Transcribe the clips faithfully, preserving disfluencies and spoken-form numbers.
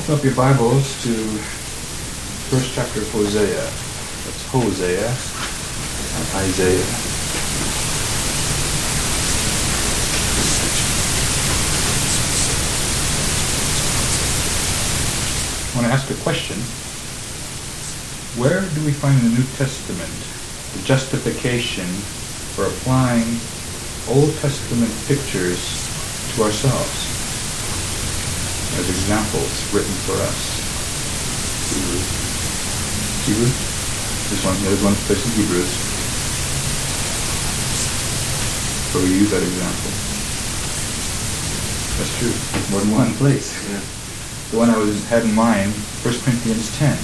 Open up your Bibles to first chapter of Hosea. That's Hosea, not Isaiah. I want to ask a question. Where do we find in the New Testament the justification for applying Old Testament pictures to ourselves as examples written for us? Hebrews. Hebrews? There's one, there's one place in Hebrews where we use that example. That's true. More than one place. Yeah. The one I was had in mind, First Corinthians ten,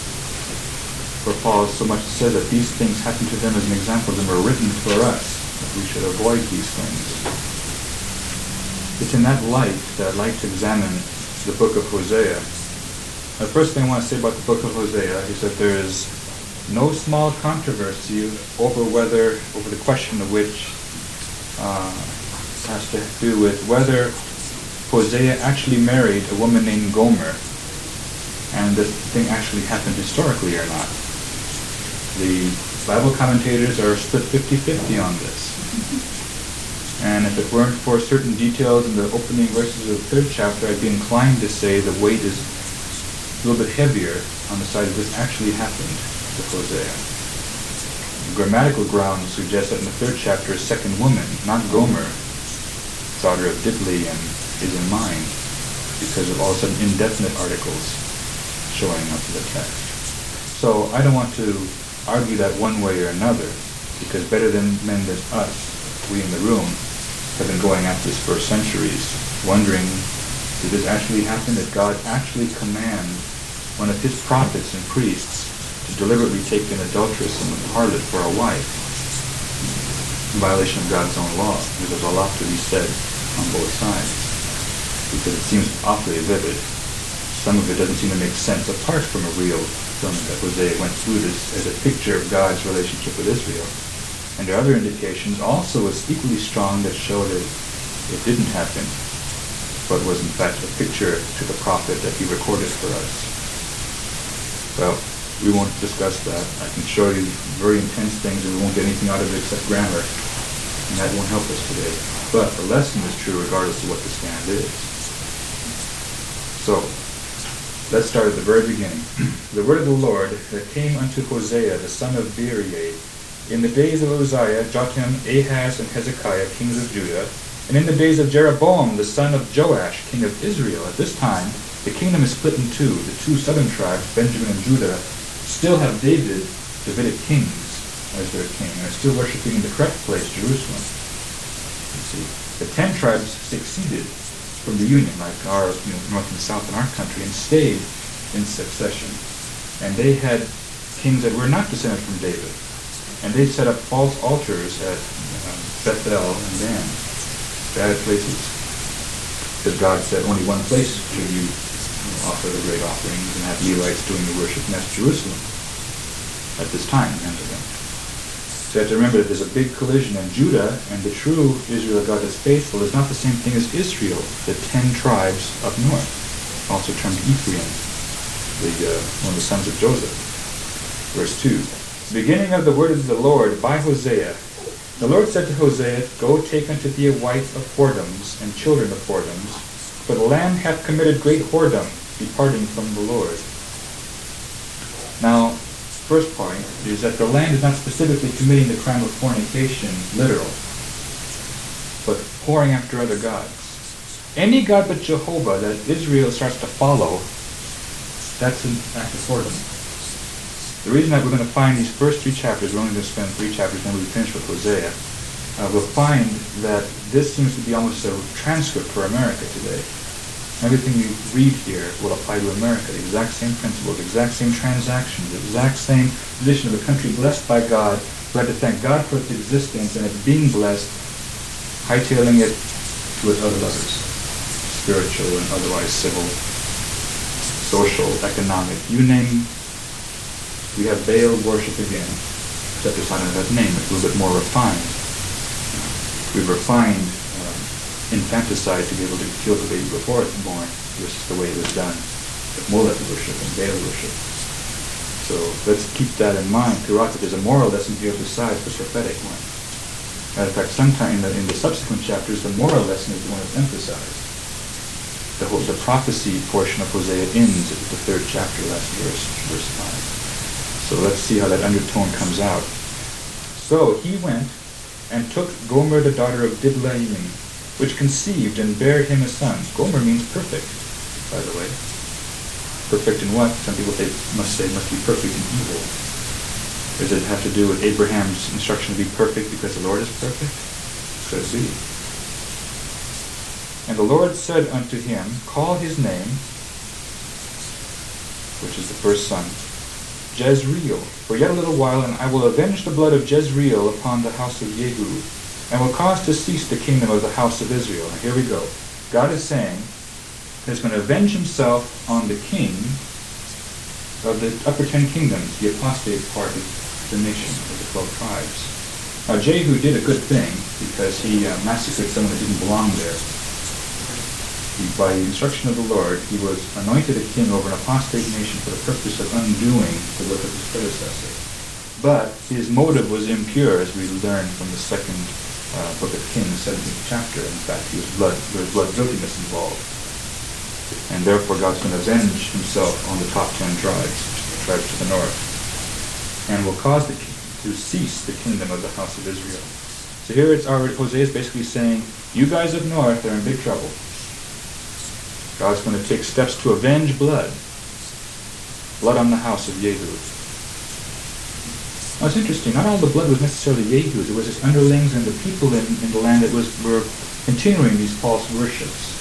where Paul so much says that these things happened to them as an example and were written for us, that we should avoid these things. It's in that light that I'd like to examine the book of Hosea. The first thing I want to say about the book of Hosea is that there is no small controversy over whether, over the question of which uh, has to do with whether Hosea actually married a woman named Gomer, and this thing actually happened historically or not. The Bible commentators are split fifty-fifty on this. And if it weren't for certain details in the opening verses of the third chapter, I'd be inclined to say the weight is a little bit heavier on the side of this actually happened to Hosea. The grammatical grounds suggest that in the third chapter, a second woman, not Gomer, daughter of Dibley, and is in mind because of all of a sudden indefinite articles showing up in the text. So I don't want to argue that one way or another, because better than men than us, we in the room, have been going at this for centuries, wondering, did this actually happen? Did God actually command one of his prophets and priests to deliberately take an adulteress and a harlot for a wife in violation of God's own law? There's a lot to be said on both sides, because it seems awfully vivid. Some of it doesn't seem to make sense apart from a real fulfillment that Hosea went through this as a picture of God's relationship with Israel. And there are other indications also as equally strong that show that it didn't happen, but was in fact a picture to the prophet that he recorded for us. Well, we won't discuss that. I can show you very intense things and we won't get anything out of it except grammar, and that won't help us today. But the lesson is true regardless of what the stand is. So, let's start at the very beginning. The word of the Lord that came unto Hosea, the son of Beeri, in the days of Uzziah, Jotham, Ahaz, and Hezekiah, kings of Judah, and in the days of Jeroboam, the son of Joash, king of Israel. At this time, the kingdom is split in two. The two southern tribes, Benjamin and Judah, still have David, Davidic kings, as their king, and are still worshiping in the correct place, Jerusalem. You see, the ten tribes succeeded from the union, like our you know, north and south in our country, and stayed in succession. And they had kings that were not descended from David. And they set up false altars at um, Bethel and Dan, bad places. Because God said only one place should you, you know, offer the great offerings and have Levites doing the worship, and that's Jerusalem at this time. So you have to remember that there's a big collision, and Judah and the true Israel God is faithful is not the same thing as Israel, the ten tribes up north, also termed Ephraim, the, uh, one of the sons of Joseph. Verse two. Beginning of the word of the Lord by Hosea. The Lord said to Hosea, Go take unto thee a wife of whoredoms and children of whoredoms, for the land hath committed great whoredom, departing from the Lord. Now, first point is that the land is not specifically committing the crime of fornication, literal, but whoring after other gods. Any god but Jehovah that Israel starts to follow, that's an act of whoredom. The reason that we're going to find these first three chapters, we're only going to spend three chapters, then we'll be finished with Hosea, uh, we'll find that this seems to be almost a transcript for America today. Everything you read here will apply to America, the exact same principles, the exact same transactions, the exact same position of a country blessed by God, who had to thank God for its existence and its being blessed, hightailing it to its other levels, spiritual and otherwise civil, social, economic, you name. We have Baal worship again, except it's not under that name. It's a little bit more refined. We've refined uh, infanticide to be able to kill the baby before it's born versus the way it was done of Molech worship and Baal worship. So let's keep that in mind throughout, that there's a moral lesson here besides the prophetic one. Matter of fact, sometime in the, in the subsequent chapters, the moral lesson is the one that's emphasized. The whole, the prophecy portion of Hosea ends at the third chapter, last verse, verse five. So let's see how that undertone comes out. So he went and took Gomer the daughter of Diblaim, which conceived and bare him a son. Gomer means perfect, by the way. Perfect in what? Some people say, must say must be perfect in evil. Does it have to do with Abraham's instruction to be perfect because the Lord is perfect? Could be. And the Lord said unto him, call his name, which is the first son, Jezreel, for yet a little while, and I will avenge the blood of Jezreel upon the house of Jehu, and will cause to cease the kingdom of the house of Israel. Now here we go. God is saying that he's going to avenge himself on the king of the upper ten kingdoms, the apostate part of the nation of the twelve tribes. Now Jehu did a good thing because he uh, massacred someone that didn't belong there. He, by the instruction of the Lord, he was anointed a king over an apostate nation for the purpose of undoing the work of his predecessor. But his motive was impure, as we learn from the second uh, book of Kings, seventeenth chapter. In fact, he was blood, there was blood guiltiness involved. And therefore God's going to avenge himself on the top ten tribes, the tribes to the north, and will cause the king to cease the kingdom of the house of Israel. So here it's already, Hosea is basically saying, you guys up north are in big trouble. God's going to take steps to avenge blood. Blood on the house of Jehu. Now it's interesting, not all the blood was necessarily Jehu's. It was his underlings and the people in, in the land that was were continuing these false worships.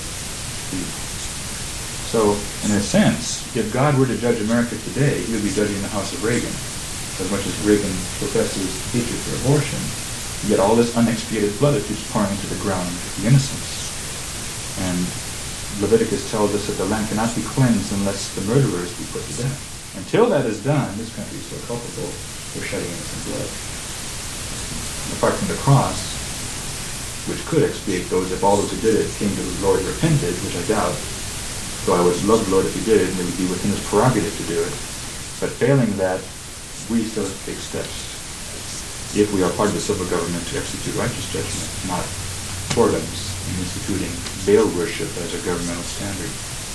So, in a sense, if God were to judge America today, he would be judging the house of Reagan. As much as Reagan professes hatred for abortion, yet all this unexpiated blood that keeps pouring into the ground of the innocents. And Leviticus tells us that the land cannot be cleansed unless the murderers be put to death. Until that is done, this country is so culpable for shedding innocent blood. Apart from the cross, which could expiate those if all those who did it came to the Lord and repented, which I doubt, though I would love the Lord if he did, and it would be within his prerogative to do it. But failing that, we still have to take steps, if we are part of the civil government, to execute righteous judgment, not whoredoms in instituting Baal worship as a governmental standard.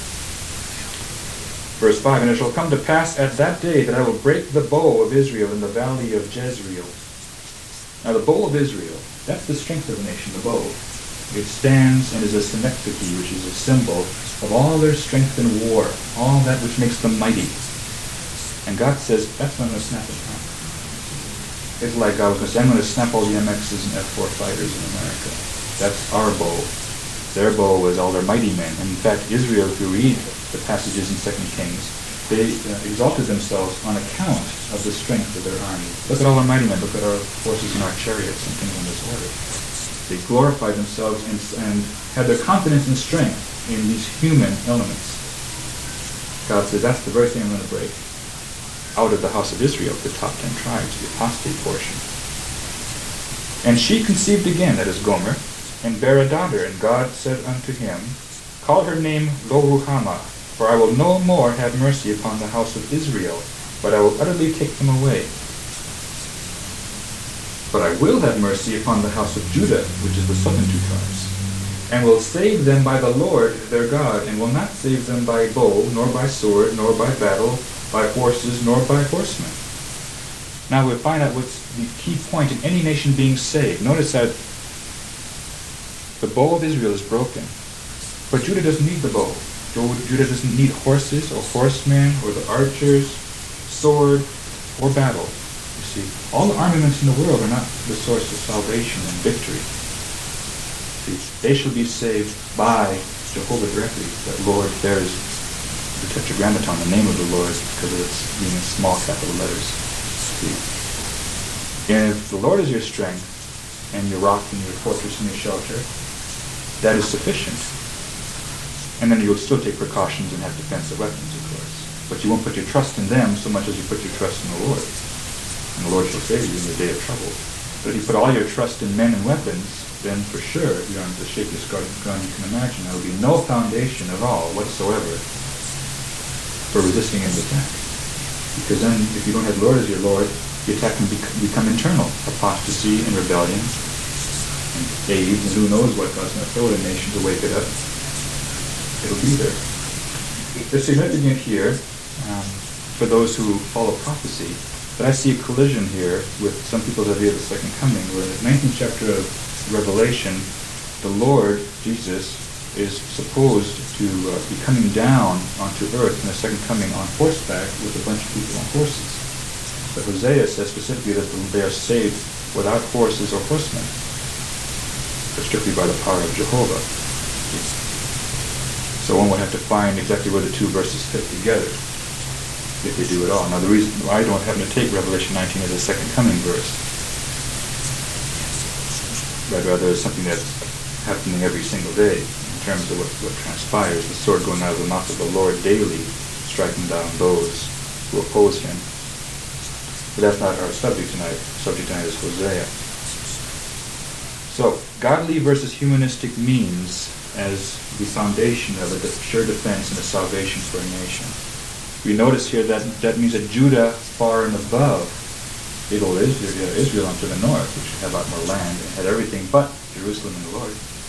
Verse five, and it shall come to pass at that day that I will break the bow of Israel in the valley of Jezreel. Now the bow of Israel, that's the strength of the nation, the bow. It stands and is a synecdoche, which is a symbol of all their strength in war, all that which makes them mighty. And God says, that's when I'm going to snap it down. It's like God was going to say, I'm going to snap all the M Xs and F four fighters in America. That's our bow. Their bow was all their mighty men. And in fact, Israel, if you read the passages in Second Kings, they uh, exalted themselves on account of the strength of their army. Look at all our mighty men. Look at our horses and our chariots and things in this order. They glorified themselves and, and had their confidence and strength in these human elements. God says, that's the very thing I'm going to break out of the house of Israel, the top ten tribes, the apostate portion. And she conceived again, that is Gomer, and bare a daughter, and God said unto him, call her name Lo-ruhamah, for I will no more have mercy upon the house of Israel, but I will utterly take them away. But I will have mercy upon the house of Judah, which is the southern two tribes, and will save them by the Lord their God, and will not save them by bow, nor by sword, nor by battle, by horses, nor by horsemen. Now we find out what's the key point in any nation being saved. Notice that the bow of Israel is broken, but Judah doesn't need the bow. Judah doesn't need horses or horsemen or the archers, sword, or battle. You see, all the armaments in the world are not the source of salvation and victory. See, they shall be saved by Jehovah directly. That Lord, there is the tetragrammaton, the name of the Lord, because of its being in small capital letters. See, and if the Lord is your strength and your rock and your fortress and your shelter, that is sufficient. And then you'll still take precautions and have defensive weapons, of course. But you won't put your trust in them so much as you put your trust in the Lord. And the Lord shall save you in the day of trouble. But if you put all your trust in men and weapons, then for sure you're on the shakiest ground you can imagine. There will be no foundation at all whatsoever for resisting an attack. Because then, if you don't have the Lord as your Lord, the attack can bec- become internal. Apostasy and rebellion, and AIDS, and who knows what God's going to throw at a nation to wake it up. It'll be there. It's significant here, um, for those who follow prophecy, but I see a collision here with some people's idea of the second coming, where in the nineteenth chapter of Revelation, the Lord, Jesus, is supposed to uh, be coming down onto earth in the second coming on horseback with a bunch of people on horses. But Hosea says specifically that they are saved without horses or horsemen, but strictly by the power of Jehovah. So one would have to find exactly where the two verses fit together, if they do at all. Now the reason I don't happen to take Revelation nineteen as a second coming verse, but rather as something that's happening every single day in terms of what, what transpires, the sword going out of the mouth of the Lord daily, striking down those who oppose him. But that's not our subject tonight. The subject tonight is Hosea. So, godly versus humanistic means as the foundation of a sure defense and a salvation for a nation. We notice here that that means that Judah far and above big old Israel, Israel unto the north, which had a lot more land and had everything but Jerusalem and the Lord,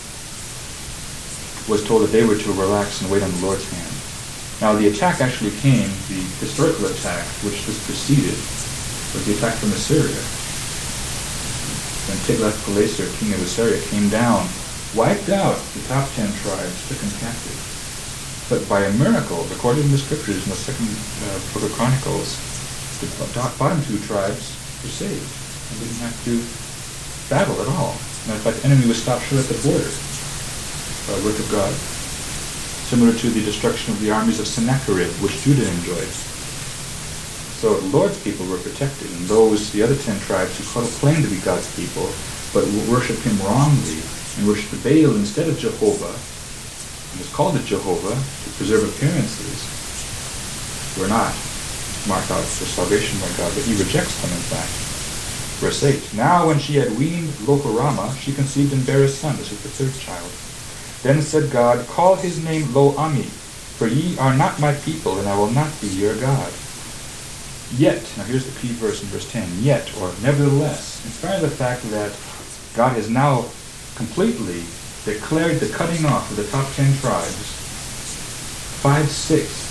was told that they were to relax and wait on the Lord's hand. Now the attack actually came, the historical attack, which was preceded, was the attack from Assyria. When Tiglath-Pileser, king of Assyria, came down, wiped out the top ten tribes, took them captive. But by a miracle, recorded in the scriptures in the second uh, book of Chronicles, the bottom two tribes were saved and didn't have to battle at all. Matter of fact, the enemy was stopped short at the border by the work of God. Similar to the destruction of the armies of Sennacherib, which Judah enjoyed. So the Lord's people were protected, and those, the other ten tribes who claimed to be God's people, but worshipped him wrongly, and worshipped Baal instead of Jehovah, and was called it Jehovah to preserve appearances, were not marked out for salvation by God, but he rejects them in fact. Verse eight, now when she had weaned Lo-Ruhamah, she conceived and bare a son. This is the third child. Then said God, call his name Lo-Ami, for ye are not my people, and I will not be your God. Yet, now here's the key verse in verse ten, yet, or nevertheless, in spite of the fact that God has now completely declared the cutting off of the top ten tribes, five-sixths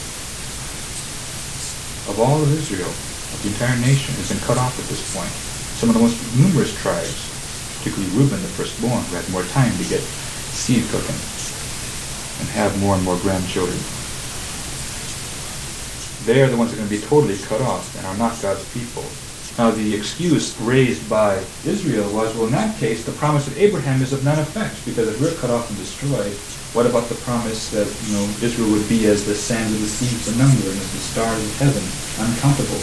of all of Israel, of the entire nation, has been cut off at this point. Some of the most numerous tribes, particularly Reuben, the firstborn, who had more time to get seed cooking and have more and more grandchildren. They are the ones that are going to be totally cut off and are not God's people. Now the excuse raised by Israel was, well in that case the promise of Abraham is of none effect, because if we're cut off and destroyed, what about the promise that, you know, Israel would be as the sands of the sea for number and as the stars of heaven, uncountable?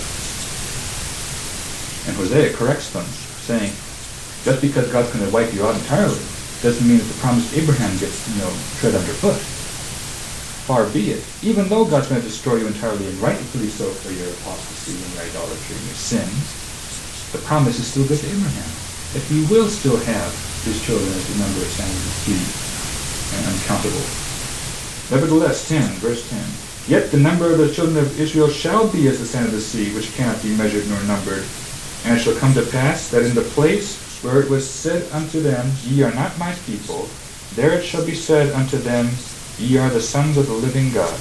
And Hosea corrects them, saying, just because God's going to wipe you out entirely doesn't mean that the promise of Abraham gets, you know, tread underfoot. Far be it. Even though God's going to destroy you entirely, and rightfully so for your apostasy and your idolatry and your sins, the promise is still good to Abraham, that he will still have his children as the number of sands of the sea, and uncountable. Nevertheless, ten, verse ten, yet the number of the children of Israel shall be as the sand of the sea, which cannot be measured nor numbered. And it shall come to pass that in the place where it was said unto them, ye are not my people, there it shall be said unto them, ye are the sons of the living God.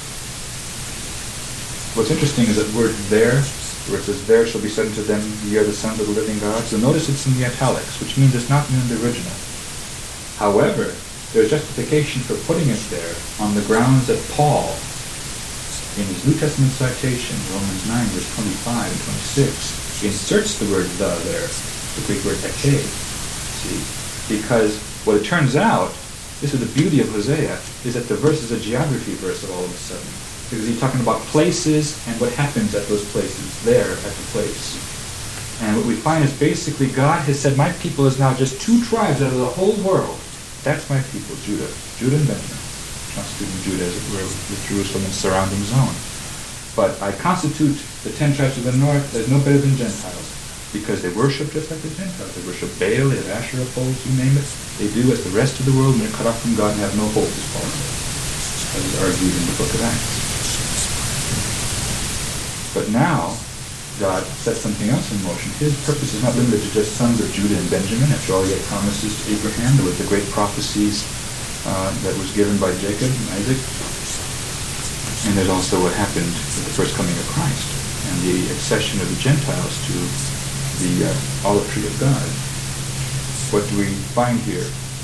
What's interesting is that word there, where it says, there shall be said unto them, ye are the sons of the living God. So notice it's in the italics, which means it's not in the original. However, there's justification for putting it there on the grounds that Paul, in his New Testament citation, Romans nine, verse twenty-five and twenty-six, inserts the word the there, the Greek word eke. See? Because what it turns out, this is the beauty of Hosea, is that the verse is a geography verse all of a sudden. Because he's talking about places and what happens at those places, there at the place. And what we find is basically God has said, my people is now just two tribes out of the whole world. That's my people, Judah. Judah and Benjamin. Constituting Judah, as it were, with Jerusalem and surrounding zone. But I constitute the ten tribes of the north as no better than Gentiles, because they worship just like the Gentiles. They worship Baal, they have Asherah poles, you name it. They do as the rest of the world, and they're cut off from God and have no hope, as Paul says, as is argued in the book of Acts. But now, God sets something else in motion. His purpose is not limited to just sons of Judah and Benjamin. After all, he had promises to Abraham. There was the great prophecies uh, that was given by Jacob and Isaac. And there's also what happened with the first coming of Christ and the accession of the Gentiles to the uh, olive tree of God. What do we find here?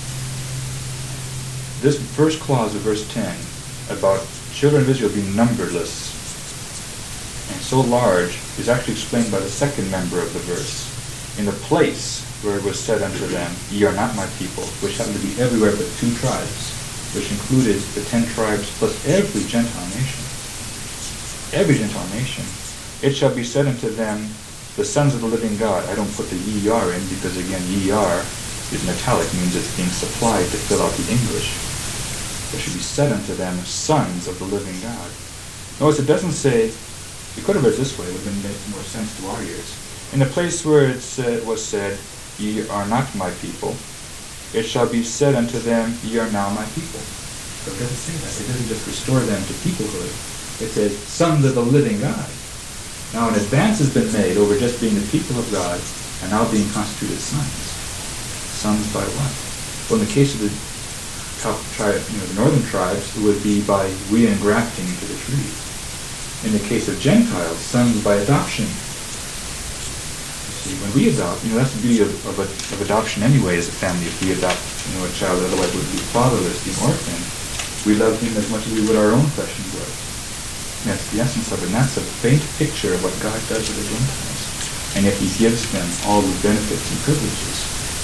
This first clause of verse ten about children of Israel being numberless and so large is actually explained by the second member of the verse. In the place where it was said unto them, ye are not my people, which happened to be everywhere but two tribes, which included the ten tribes plus every Gentile nation. Every Gentile nation. It shall be said unto them, the sons of the living God. I don't put the ye are in because, again, ye are is in italic, means it's being supplied to fill out the English. It should be said unto them, sons of the living God. Notice it doesn't say, we could have read it this way, it would have made more sense to our ears. In the place where it said, was said, ye are not my people, it shall be said unto them, ye are now my people. So it doesn't say that. It doesn't just restore them to peoplehood. It says, sons of the living God. Now an advance has been made over just being the people of God and now being constituted sons. Sons by what? Well, in the case of the top tribe, you know, the northern tribes, it would be by re-engrafting into the tree. In the case of Gentiles, sons by adoption. You see, when we adopt, you know, that's the beauty of, of, of adoption anyway as a family. If we adopt, you know, a child that otherwise would be fatherless, being orphan, we love him as much as we would our own flesh and blood. And that's the essence of it. And that's a faint picture of what God does with the Gentiles. And yet he gives them all the benefits and privileges.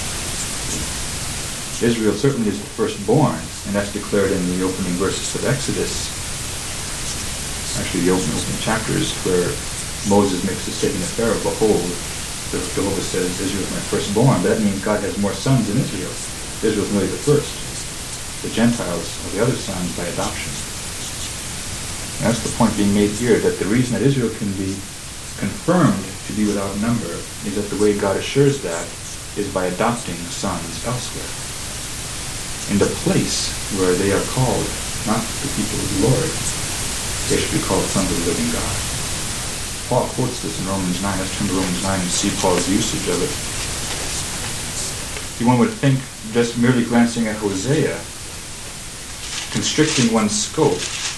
Israel certainly is the firstborn, and that's declared in the opening verses of Exodus. Actually, the opening, opening chapters where Moses makes the statement of Pharaoh, behold, Jehovah says, Israel is my firstborn. But that means God has more sons than Israel. Israel is merely the first. The Gentiles are the other sons by adoption. And that's the point being made here, that the reason that Israel can be confirmed to be without number is that the way God assures that is by adopting sons elsewhere. In the place where they are called, not the people of the Lord, they should be called sons of the living God. Paul quotes this in Romans nine. Let's turn to Romans nine and see Paul's usage of it. See, one would think, just merely glancing at Hosea, constricting one's scope,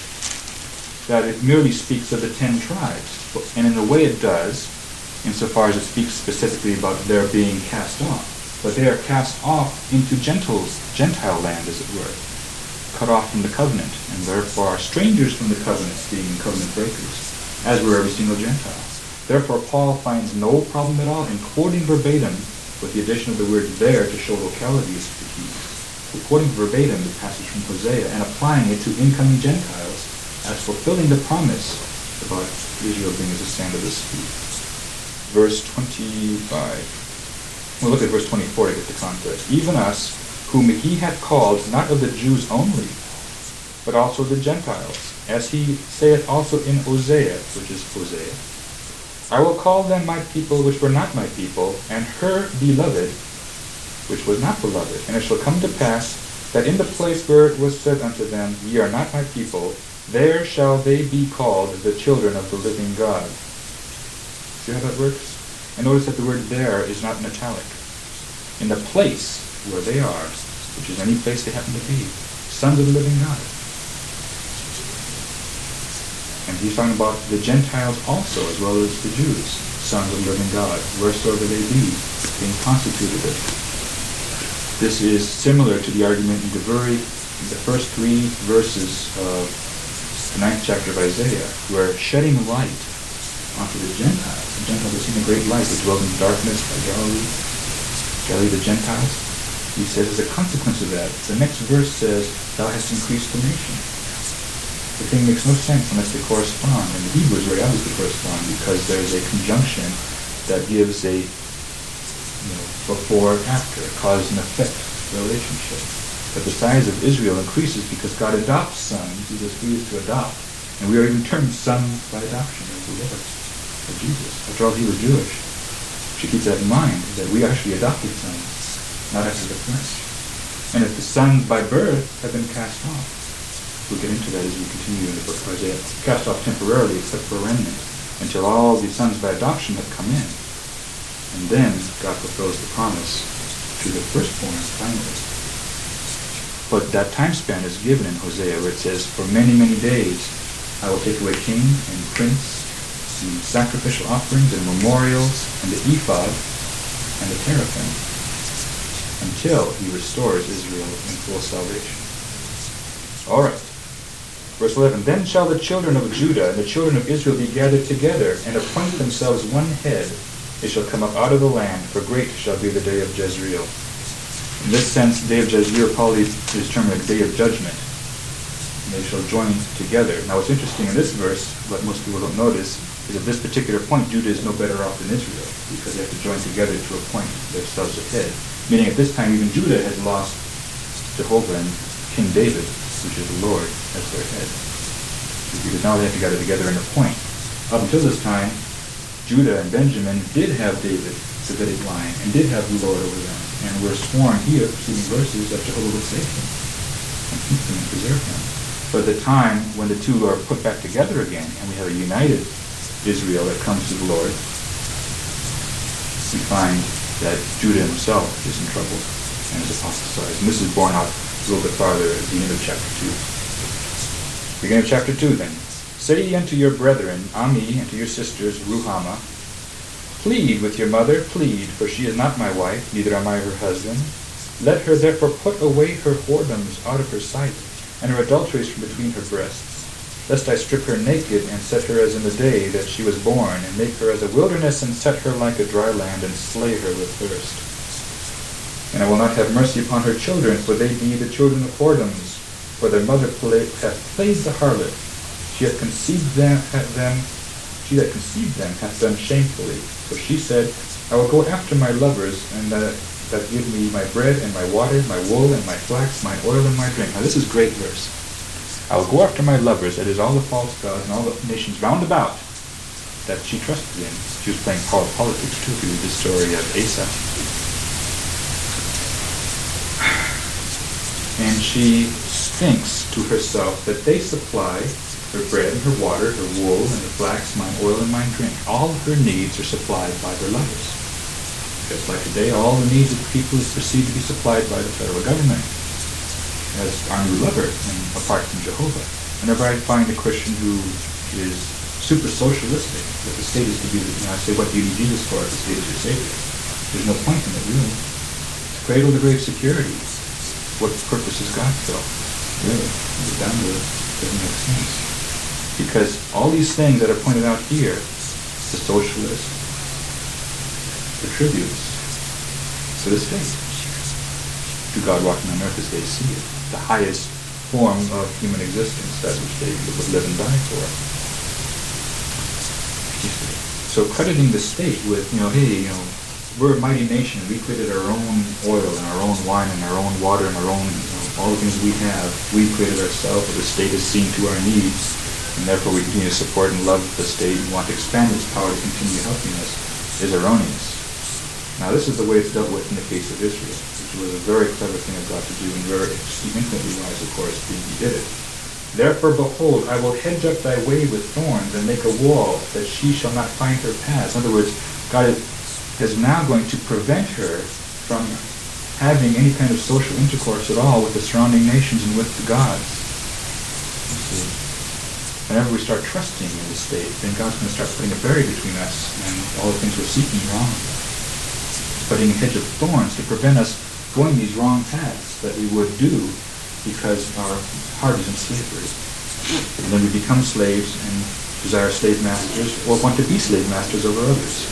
that it merely speaks of the ten tribes. And in a way it does, insofar as it speaks specifically about their being cast off. But they are cast off into Gentiles, Gentile land, as it were, cut off from the covenant, and therefore are strangers from the covenant, being covenant breakers, as were every single Gentile. Therefore, Paul finds no problem at all in quoting verbatim, with the addition of the word there to show locality is the key. We're quoting verbatim the passage from Hosea and applying it to incoming Gentiles as fulfilling the promise about Israel being as the sand of the sea. Verse twenty-five. We'll look at verse twenty-four to get the context. Even us, whom he hath called, not of the Jews only, but also the Gentiles, as he saith also in Hosea, which is Hosea, I will call them my people which were not my people, and her beloved, which was not beloved. And it shall come to pass that in the place where it was said unto them, ye are not my people, there shall they be called the children of the living God. See how that works? And notice that the word there is not in italic. In the place where they are, which is any place they happen to be, sons of the living God. And he's talking about the Gentiles also, as well as the Jews, sons of the living God, wheresoever they be, being constituted of. This is similar to the argument in Devari, in the first three verses of the ninth chapter of Isaiah, where shedding light onto the Gentiles. The Gentiles have seen a great light which dwells in darkness by Galilee. Galilee the Gentiles. He says as a consequence of that, the next verse says, thou hast increased the nation. The thing makes no sense unless they correspond. And the Hebrew is very obviously correspond because there's a conjunction that gives a you know, before, after, cause and effect relationship. But the size of Israel increases because God adopts sons. He was pleased to adopt. And we are even termed sons by adoption as the Lord. Of Jesus. After all, he was Jewish. She keeps that in mind, that we actually adopted sons, not after the flesh. And if the sons by birth have been cast off, we'll get into that as we continue in the book of Isaiah, cast off temporarily except for a remnant. And until all the sons by adoption have come in. And then God fulfills the promise to the firstborn finally. But that time span is given in Hosea, where it says, for many, many days I will take away king and prince and sacrificial offerings and memorials and the ephod and the teraphim, until he restores Israel in full salvation. All right. Verse eleven, then shall the children of Judah and the children of Israel be gathered together, and appoint themselves one head. They shall come up out of the land, for great shall be the day of Jezreel. In this sense, the day of Jezreel probably is termed like day of judgment. And they shall join together. Now what's interesting in this verse, what most people don't notice, is at this particular point, Judah is no better off than Israel, because they have to join together to appoint themselves a head. Meaning at this time, even Judah has lost Jehovah and King David, which is the Lord, as their head. Because now they have to gather together and appoint. Up until this time, Judah and Benjamin did have David, Davidic line, and did have the Lord over them, and were sworn here, preceding verses, that Jehovah would save them, and keep them and preserve them. But at the time when the two are put back together again, and we have a united Israel that comes to the Lord, we find that Judah himself is in trouble and is apostatized. And this is borne out a little bit farther at the end of chapter two. Beginning of chapter two then. Say ye unto your brethren, Ami, and to your sisters, Ruhamah, plead with your mother, plead, for she is not my wife, neither am I her husband. Let her therefore put away her whoredoms out of her sight, and her adulteries from between her breasts, lest I strip her naked, and set her as in the day that she was born, and make her as a wilderness, and set her like a dry land, and slay her with thirst. And I will not have mercy upon her children, for they be the children of whoredoms, for their mother play, hath played the harlot. She hath conceived them, them, she that conceived them hath done shamefully. So she said, I will go after my lovers, and that, that give me my bread and my water, my wool and my flax, my oil and my drink. Now this is a great verse. I will go after my lovers, that is all the false gods and all the nations round about that she trusted in. She was playing power politics too, if you read the story of Asa. And she thinks to herself that they supply her bread and her water, her wool and her flax, mine oil and mine drink. All of her needs are supplied by her lovers. Just like today, all the needs of the people is perceived to be supplied by the federal government as our new lover, and apart from Jehovah. Whenever I find a Christian who is super socialistic, that the state is to be, you know, I say, what do you need Jesus for if the state is your savior? There's no point in it, really. It's cradle to grave security. What purpose has God filled? Really, it's down to it. It doesn't make sense. Because all these things that are pointed out here, the socialists, the tributes, to the state, to God walking on earth as they see it, the highest form of human existence, that which they would live and die for. So crediting the state with, you know, hey, you know, we're a mighty nation, we created our own oil and our own wine and our own water and our own, you know, all the things we have, we created ourselves, but the state is seen to our needs, and therefore we continue to support and love the state and want to expand its power to continue helping us, is erroneous. Now this is the way it's dealt with in the case of Israel, which was a very clever thing of God to do, and very infinitely wise, of course, being he did it. Therefore, behold, I will hedge up thy way with thorns, and make a wall, that she shall not find her paths. In other words, God is now going to prevent her from having any kind of social intercourse at all with the surrounding nations and with the gods. You see? Whenever we start trusting in the state, then God's going to start putting a barrier between us and all the things we're seeking wrong. Putting a hedge of thorns to prevent us going these wrong paths that we would do because our heart is in slavery. And then we become slaves and desire slave masters or want to be slave masters over others.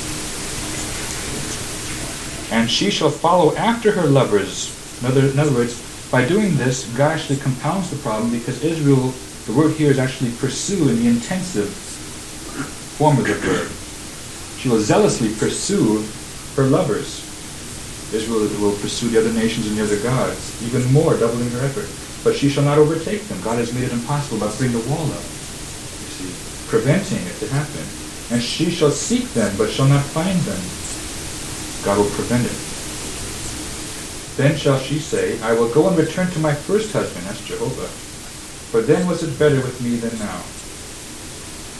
And she shall follow after her lovers. In other, in other words, by doing this, God actually compounds the problem, because Israel, the word here is actually pursue in the intensive form of the verb. She will zealously pursue her lovers. Israel will pursue the other nations and the other gods, even more, doubling her effort. But she shall not overtake them. God has made it impossible by putting the wall up, you see, preventing it to happen. And she shall seek them, but shall not find them. God will prevent it. Then shall she say, I will go and return to my first husband, that's Jehovah, for then was it better with me than now.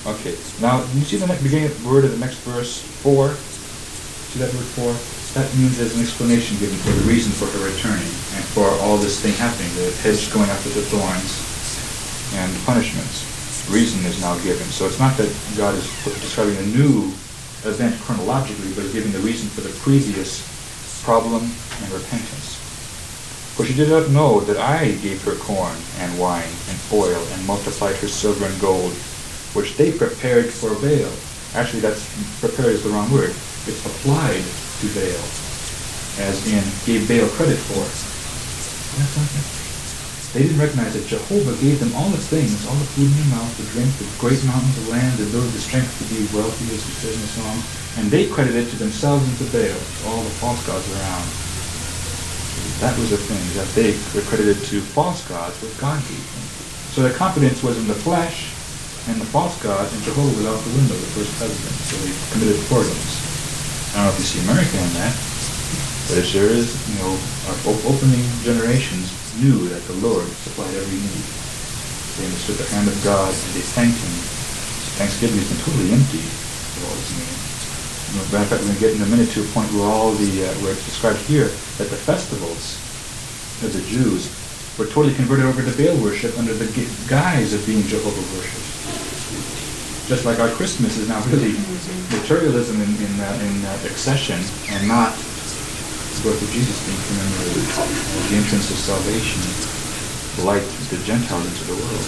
Okay, now you see the next, beginning word of the next verse, four? See that word four? That means there's an explanation given for the reason for her returning and for all this thing happening, the hedge going after the thorns and punishments. Reason is now given. So it's not that God is describing a new event chronologically, but giving the reason for the previous problem and repentance. For she did not know that I gave her corn and wine and oil and multiplied her silver and gold, which they prepared for Baal. Actually, that's prepared is the wrong word. It's applied to Baal, as in gave Baal credit for. That's not it. They didn't recognize that Jehovah gave them all the things, all the food in their mouth, the drink, the great mountains of land, the ability, the strength to be wealthy, as it says in the Psalm, and they credited to themselves and to Baal, all the false gods around. That was the thing, that they were credited to false gods, what God gave them. So their confidence was in the flesh, and the false god, and Jehovah was out the window, the first husband. So they committed whoredoms. I don't know if you see America in that, but it sure is, you know, our opening generations knew that the Lord supplied every need. They understood the hand of God, and they thanked Him. Thanksgiving has been totally empty of all His name. You know, matter of fact, we're going to get in a minute to a point where all the, uh, where it's described here, that the festivals of the Jews were totally converted over to Baal worship under the guise of being Jehovah worship. Just like our Christmas is now really materialism in, in, uh, in uh, accession, and not the birth of Jesus being commemorated as the entrance of salvation, the light of the Gentiles into the world.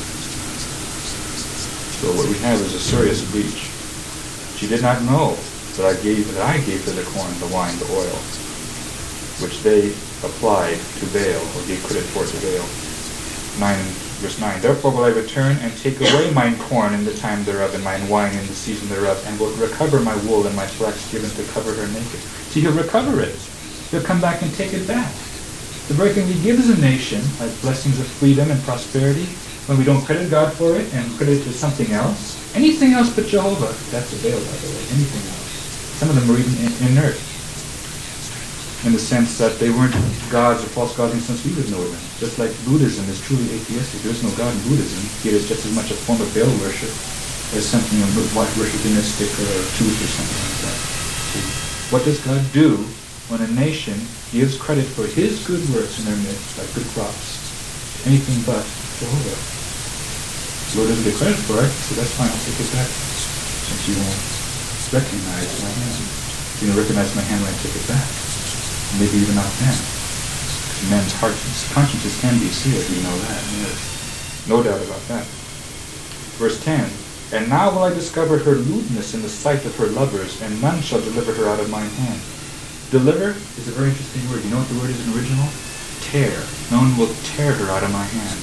So what we have is a serious breach. She did not know that I gave that I gave her the corn, the wine, the oil, which they applied to Baal, or gave credit for to Baal. Nine. Verse nine, therefore will I return and take away mine corn in the time thereof, and mine wine in the season thereof, and will recover my wool and my flax given to cover her naked. See, He'll recover it. He'll come back and take it back. The very thing He gives a nation, like blessings of freedom and prosperity, when we don't credit God for it and credit it to something else, anything else but Jehovah, that's a Baal, by the way, anything else. Some of them are even inert, in the sense that they weren't gods or false gods in the sense we would know them. Just like Buddhism is truly atheistic. There is no God in Buddhism. It is just as much a form of Baal worship as something of worshipingistic or tooth or something like that. See, what does God do when a nation gives credit for His good works in their midst, like good crops? Anything but Jehovah. The Lord doesn't get credit for it, so that's fine, I'll take it back. Since you won't recognize my hand. You don't recognize my hand when I take it back. Maybe even not then. Men's hearts, consciences can be seared, we know that. Yes. No doubt about that. Verse ten, and now will I discover her lewdness in the sight of her lovers, and none shall deliver her out of mine hand. Deliver is a very interesting word. You know what the word is in original? Tear. No one will tear her out of my hand.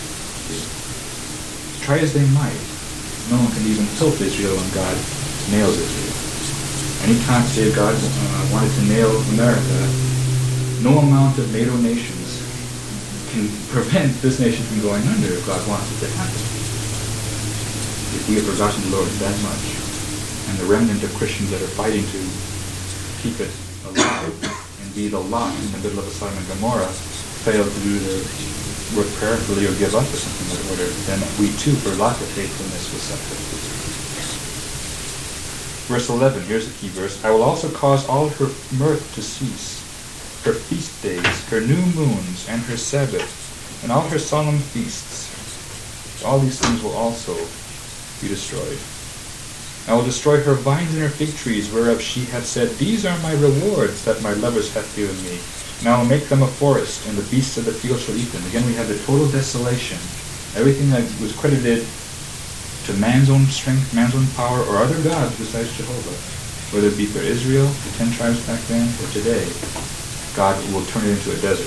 Try as they might, no one can even help Israel when God nails Israel. Anytime, say, God uh, wanted to nail America, no amount of NATO nations can prevent this nation from going under if God wants it to happen. If we have forgotten the Lord that much, and the remnant of Christians that are fighting to keep it alive and be the lot in the middle of a Sodom and Gomorrah fail to do their work prayerfully or give up or something of that order, then we too, for lack of faithfulness, will suffer. Verse eleven, here's the key verse. I will also cause all her mirth to cease, her feast days, her new moons, and her Sabbath, and all her solemn feasts. All these things will also be destroyed. I will destroy her vines and her fig trees, whereof she hath said, these are my rewards that my lovers hath given me. And I will make them a forest, and the beasts of the field shall eat them. Again, we have the total desolation. Everything that was credited to man's own strength, man's own power, or other gods besides Jehovah, whether it be for Israel, the ten tribes back then, or today, God will turn it into a desert.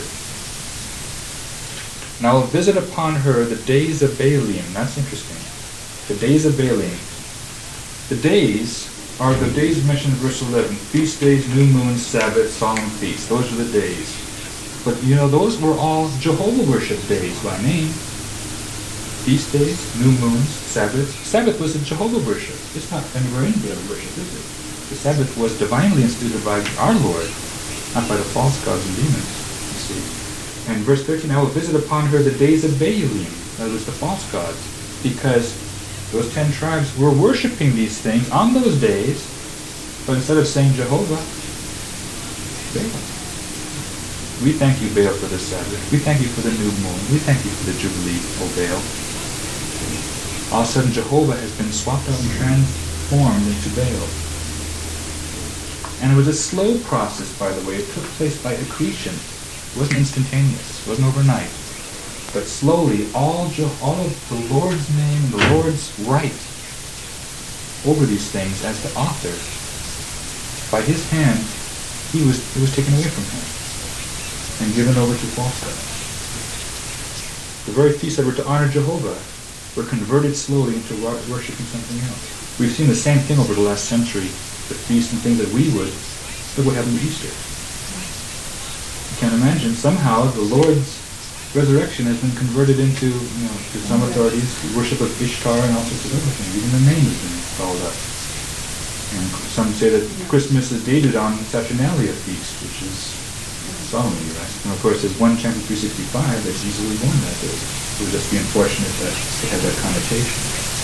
And I will visit upon her the days of Baalim. That's interesting. The days of Baalim. The days are the days mentioned in verse eleven. Feast days, new moons, Sabbath, solemn feasts. Those are the days. But you know, those were all Jehovah worship days by name. Feast days, new moons, Sabbath. Sabbath was a Jehovah worship. It's not anywhere in Baal worship, is it? The Sabbath was divinely instituted by our Lord, not by the false gods and demons, you see. And verse thirteen, I will visit upon her the days of Baalim. That was the false gods. Because Those ten tribes were worshiping these things on those days, but instead of saying Jehovah, Baal. We thank you, Baal, for the Sabbath. We thank you for the new moon. We thank you for the Jubilee, O Baal. All of a sudden, Jehovah has been swapped out and transformed into Baal. And it was a slow process, by the way. It took place by accretion. It wasn't instantaneous. It wasn't overnight. But slowly, all, Je- all of the Lord's name and the Lord's right over these things as the author, by his hand, he was, it was taken away from him and given over to false gods. The very feasts that were to honor Jehovah were converted slowly into worshiping something else. We've seen the same thing over the last century. The feasts and things that we would, look what happened to Easter. You can't imagine. Somehow the Lord's resurrection has been converted into, you know, to some authorities, worship of Ishtar and all sorts of other things. Even the name has been called up. And some say that Christmas is dated on Saturnalia feast, which is solemnly, right? And of course, there's one chapter three sixty-five that Jesus was born that day. It would just be unfortunate that it had that connotation.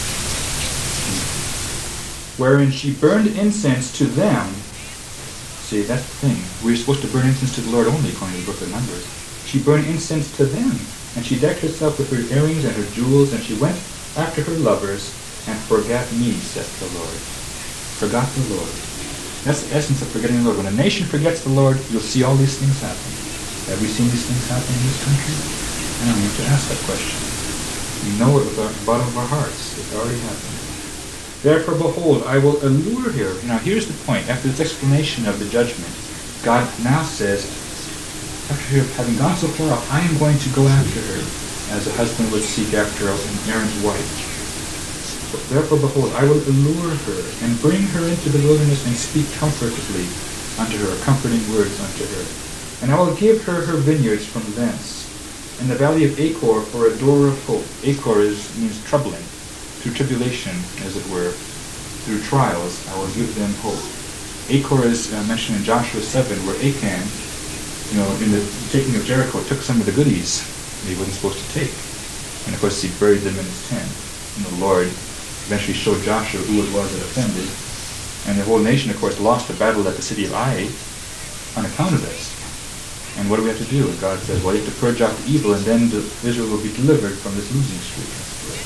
Wherein she burned incense to them. See, that's the thing. We're supposed to burn incense to the Lord only, according to the book of Numbers. She burned incense to them, and she decked herself with her earrings and her jewels, and she went after her lovers, and forgot me, saith the Lord. Forgot the Lord. That's the essence of forgetting the Lord. When a nation forgets the Lord, you'll see all these things happen. Have we seen these things happen in this country? I don't need to ask that question. We know it with the bottom of our hearts. It's already happened. Therefore, behold, I will allure her. Now, here's the point. After this explanation of the judgment, God now says, after having gone so far off, I am going to go after her, as a husband would seek after an errant wife. Therefore, behold, I will allure her, and bring her into the wilderness, and speak comfortably unto her, comforting words unto her. And I will give her her vineyards from thence, and the valley of Achor for a door of hope. Achor is, means troubling. Through tribulation, as it were, through trials, I will give them hope. Achor is uh, mentioned in Joshua seven, where Achan, you know, in the taking of Jericho, took some of the goodies that he wasn't supposed to take. And of course, he buried them in his tent. And the Lord eventually showed Joshua who it was that offended. And the whole nation, of course, lost the battle at the city of Ai on account of this. And what do we have to do? And God says, well, you have to purge out the evil, and then Israel will be delivered from this losing streak.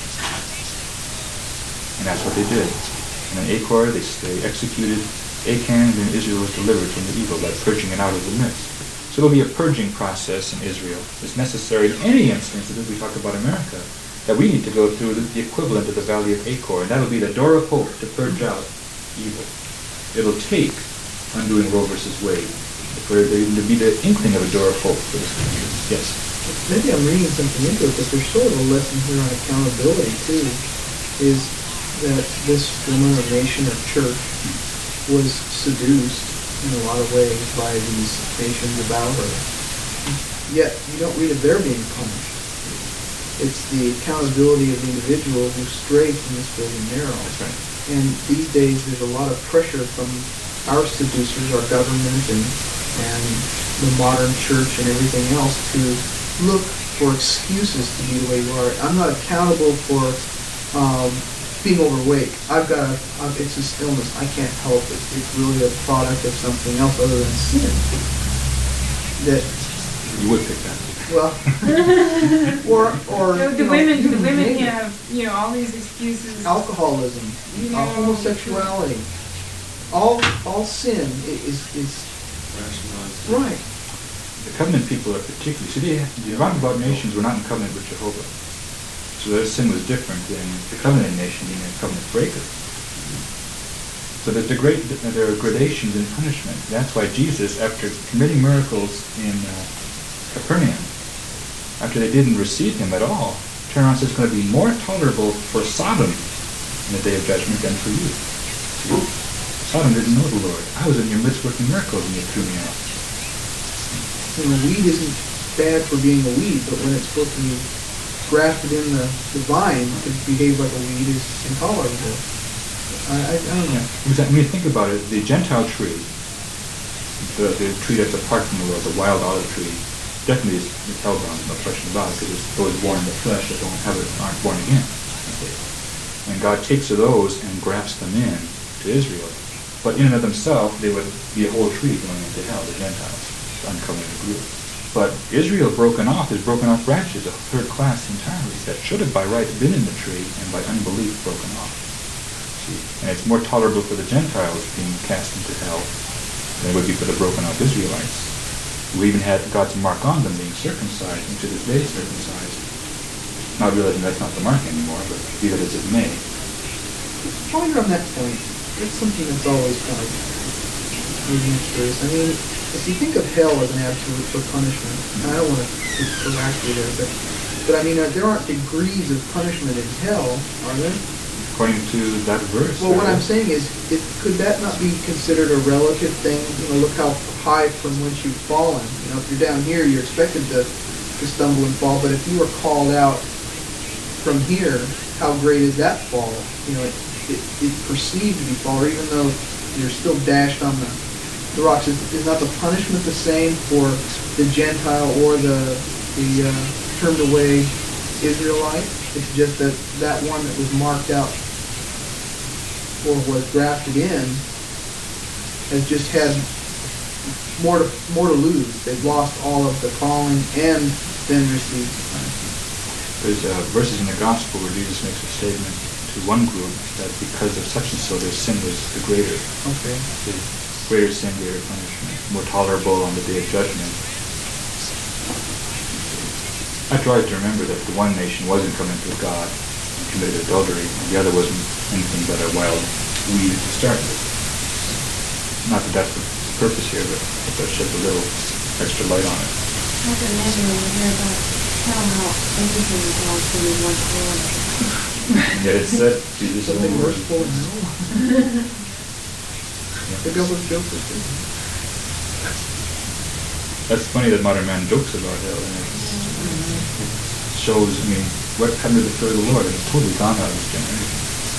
And that's what they did. And in Achor, they, they executed Achan, and then Israel was delivered from the evil by purging it out of the midst. So there'll be a purging process in Israel. It's necessary in any instance, as we talk about America, that we need to go through the, the equivalent of the valley of Achor, and that'll be the door of hope to purge out evil. It'll take undoing Roe versus Wade for there to be the inkling of a door of hope for this country. Yes? Maybe I'm reading something into it, but there's sort of a lesson here on accountability, too, is that this woman or nation or church was seduced in a lot of ways by these nations about her. Yet, you don't read of their being punished. It's the accountability of the individual who strayed from this straight and narrow. That's right. And these days, there's a lot of pressure from our seducers, our government, and, and the modern church and everything else to look for excuses to be the way you are. I'm not accountable for um, being overweight. I've got a, uh, it's this illness. I can't help it. It's really a product of something else other than sin. That you would pick that. Well, or or the, the you know, women, you the women name it. have, you know, all these excuses. Alcoholism, You uh, know, homosexuality, all all sin i- is is right. The covenant people are particularly, see, they, the roundabout nations were not in covenant with Jehovah. So their sin was different than the covenant nation being a covenant breaker. So there's the great, there are gradations in punishment. That's why Jesus, after committing miracles in uh, Capernaum, after they didn't receive him at all, turned around and says it's going to be more tolerable for Sodom in the day of judgment than for you. See? Sodom didn't know the Lord. I was in your midst working miracles and you threw me out. You know, weed isn't bad for being a weed, but when it's supposed to be grafted in the, the vine to behave like a weed is intolerable. I, I, I don't know. Yeah. When you think about it, the Gentile tree, the, the tree that's apart from the world, the wild olive tree, definitely is, is hellbound, no question about it, because it's those born in the flesh that don't have it, aren't born again. Okay. And And God takes those and grafts them in to Israel. But in and of themselves, they would be a whole tree going into hell, the Gentiles, uncovering the group. But Israel broken off is broken off branches, a third class entirely, that should have by right been in the tree and by unbelief broken off. See? And it's more tolerable for the Gentiles being cast into hell than it would be for the broken off Israelites, who even had God's mark on them being circumcised, and to this day circumcised. Not realizing that's not the mark anymore, but be that as it may. While you're on that point, it's something that's always kind of made me curious. I mean, if you think of hell as an absolute for punishment, and I don't want to correct you there, but, but I mean, uh, there aren't degrees of punishment in hell, are there? According to that verse. Well, what I'm saying is, it, could that not be considered a relative thing? You know, look how high from whence you've fallen. You know, if you're down here, you're expected to, to stumble and fall, but if you were called out from here, how great is that fall? You know, it, it, it's perceived to be fall, or even though you're still dashed on the, the rocks. Is, is not the punishment the same for the Gentile or the, the uh, turned away Israelite? It's just that that one that was marked out or was grafted in has just had more to, more to lose. They've lost all of the calling and then received the punishment. There's uh, verses in the Gospel where Jesus makes a statement to one group that because of such and so their sin was the greater. Okay. The greater sin, greater punishment, more tolerable on the day of judgment. I try to remember that the one nation wasn't coming to God and committed adultery, and the other wasn't anything but a wild weed to start with. Not that that's the purpose here, but that sheds a little extra light on it. I can imagine when you hear about hell, how everything is all to be one world. And yet it said, Jesus Something only merciful in hell. The devil's joke with it. That's funny that modern man jokes about hell, and it shows, I mean, what happened to the fear of the Lord? It's totally gone out of this generation.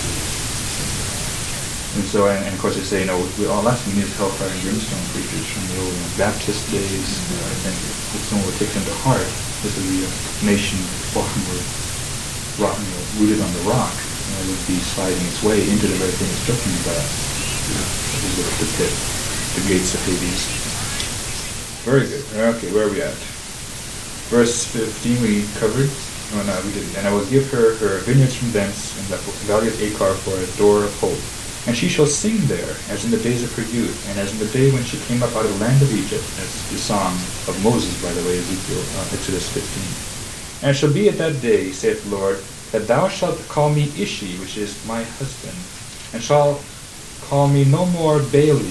And so, and, and of course they say, you know, we all last we need is hellfire and brimstone preachers from the old, you know, Baptist days. Uh, I think if someone would take them to heart, this would be a nation far more rotten, you know, rooted on the rock, and it would be sliding its way into the very thing it's talking about. You know, the, the pit, the gates of Hades. Very good. Okay, where are we at? Verse fifteen we covered. No, no, we didn't. And I will give her her vineyards from thence, and the valley of Achor for a door of hope. And she shall sing there, as in the days of her youth, and as in the day when she came up out of the land of Egypt. That's the song of Moses, by the way, Ezekiel, uh, Exodus fifteen. And it shall be at that day, saith the Lord, that thou shalt call me Ishi, which is my husband, and shalt call me no more Baali.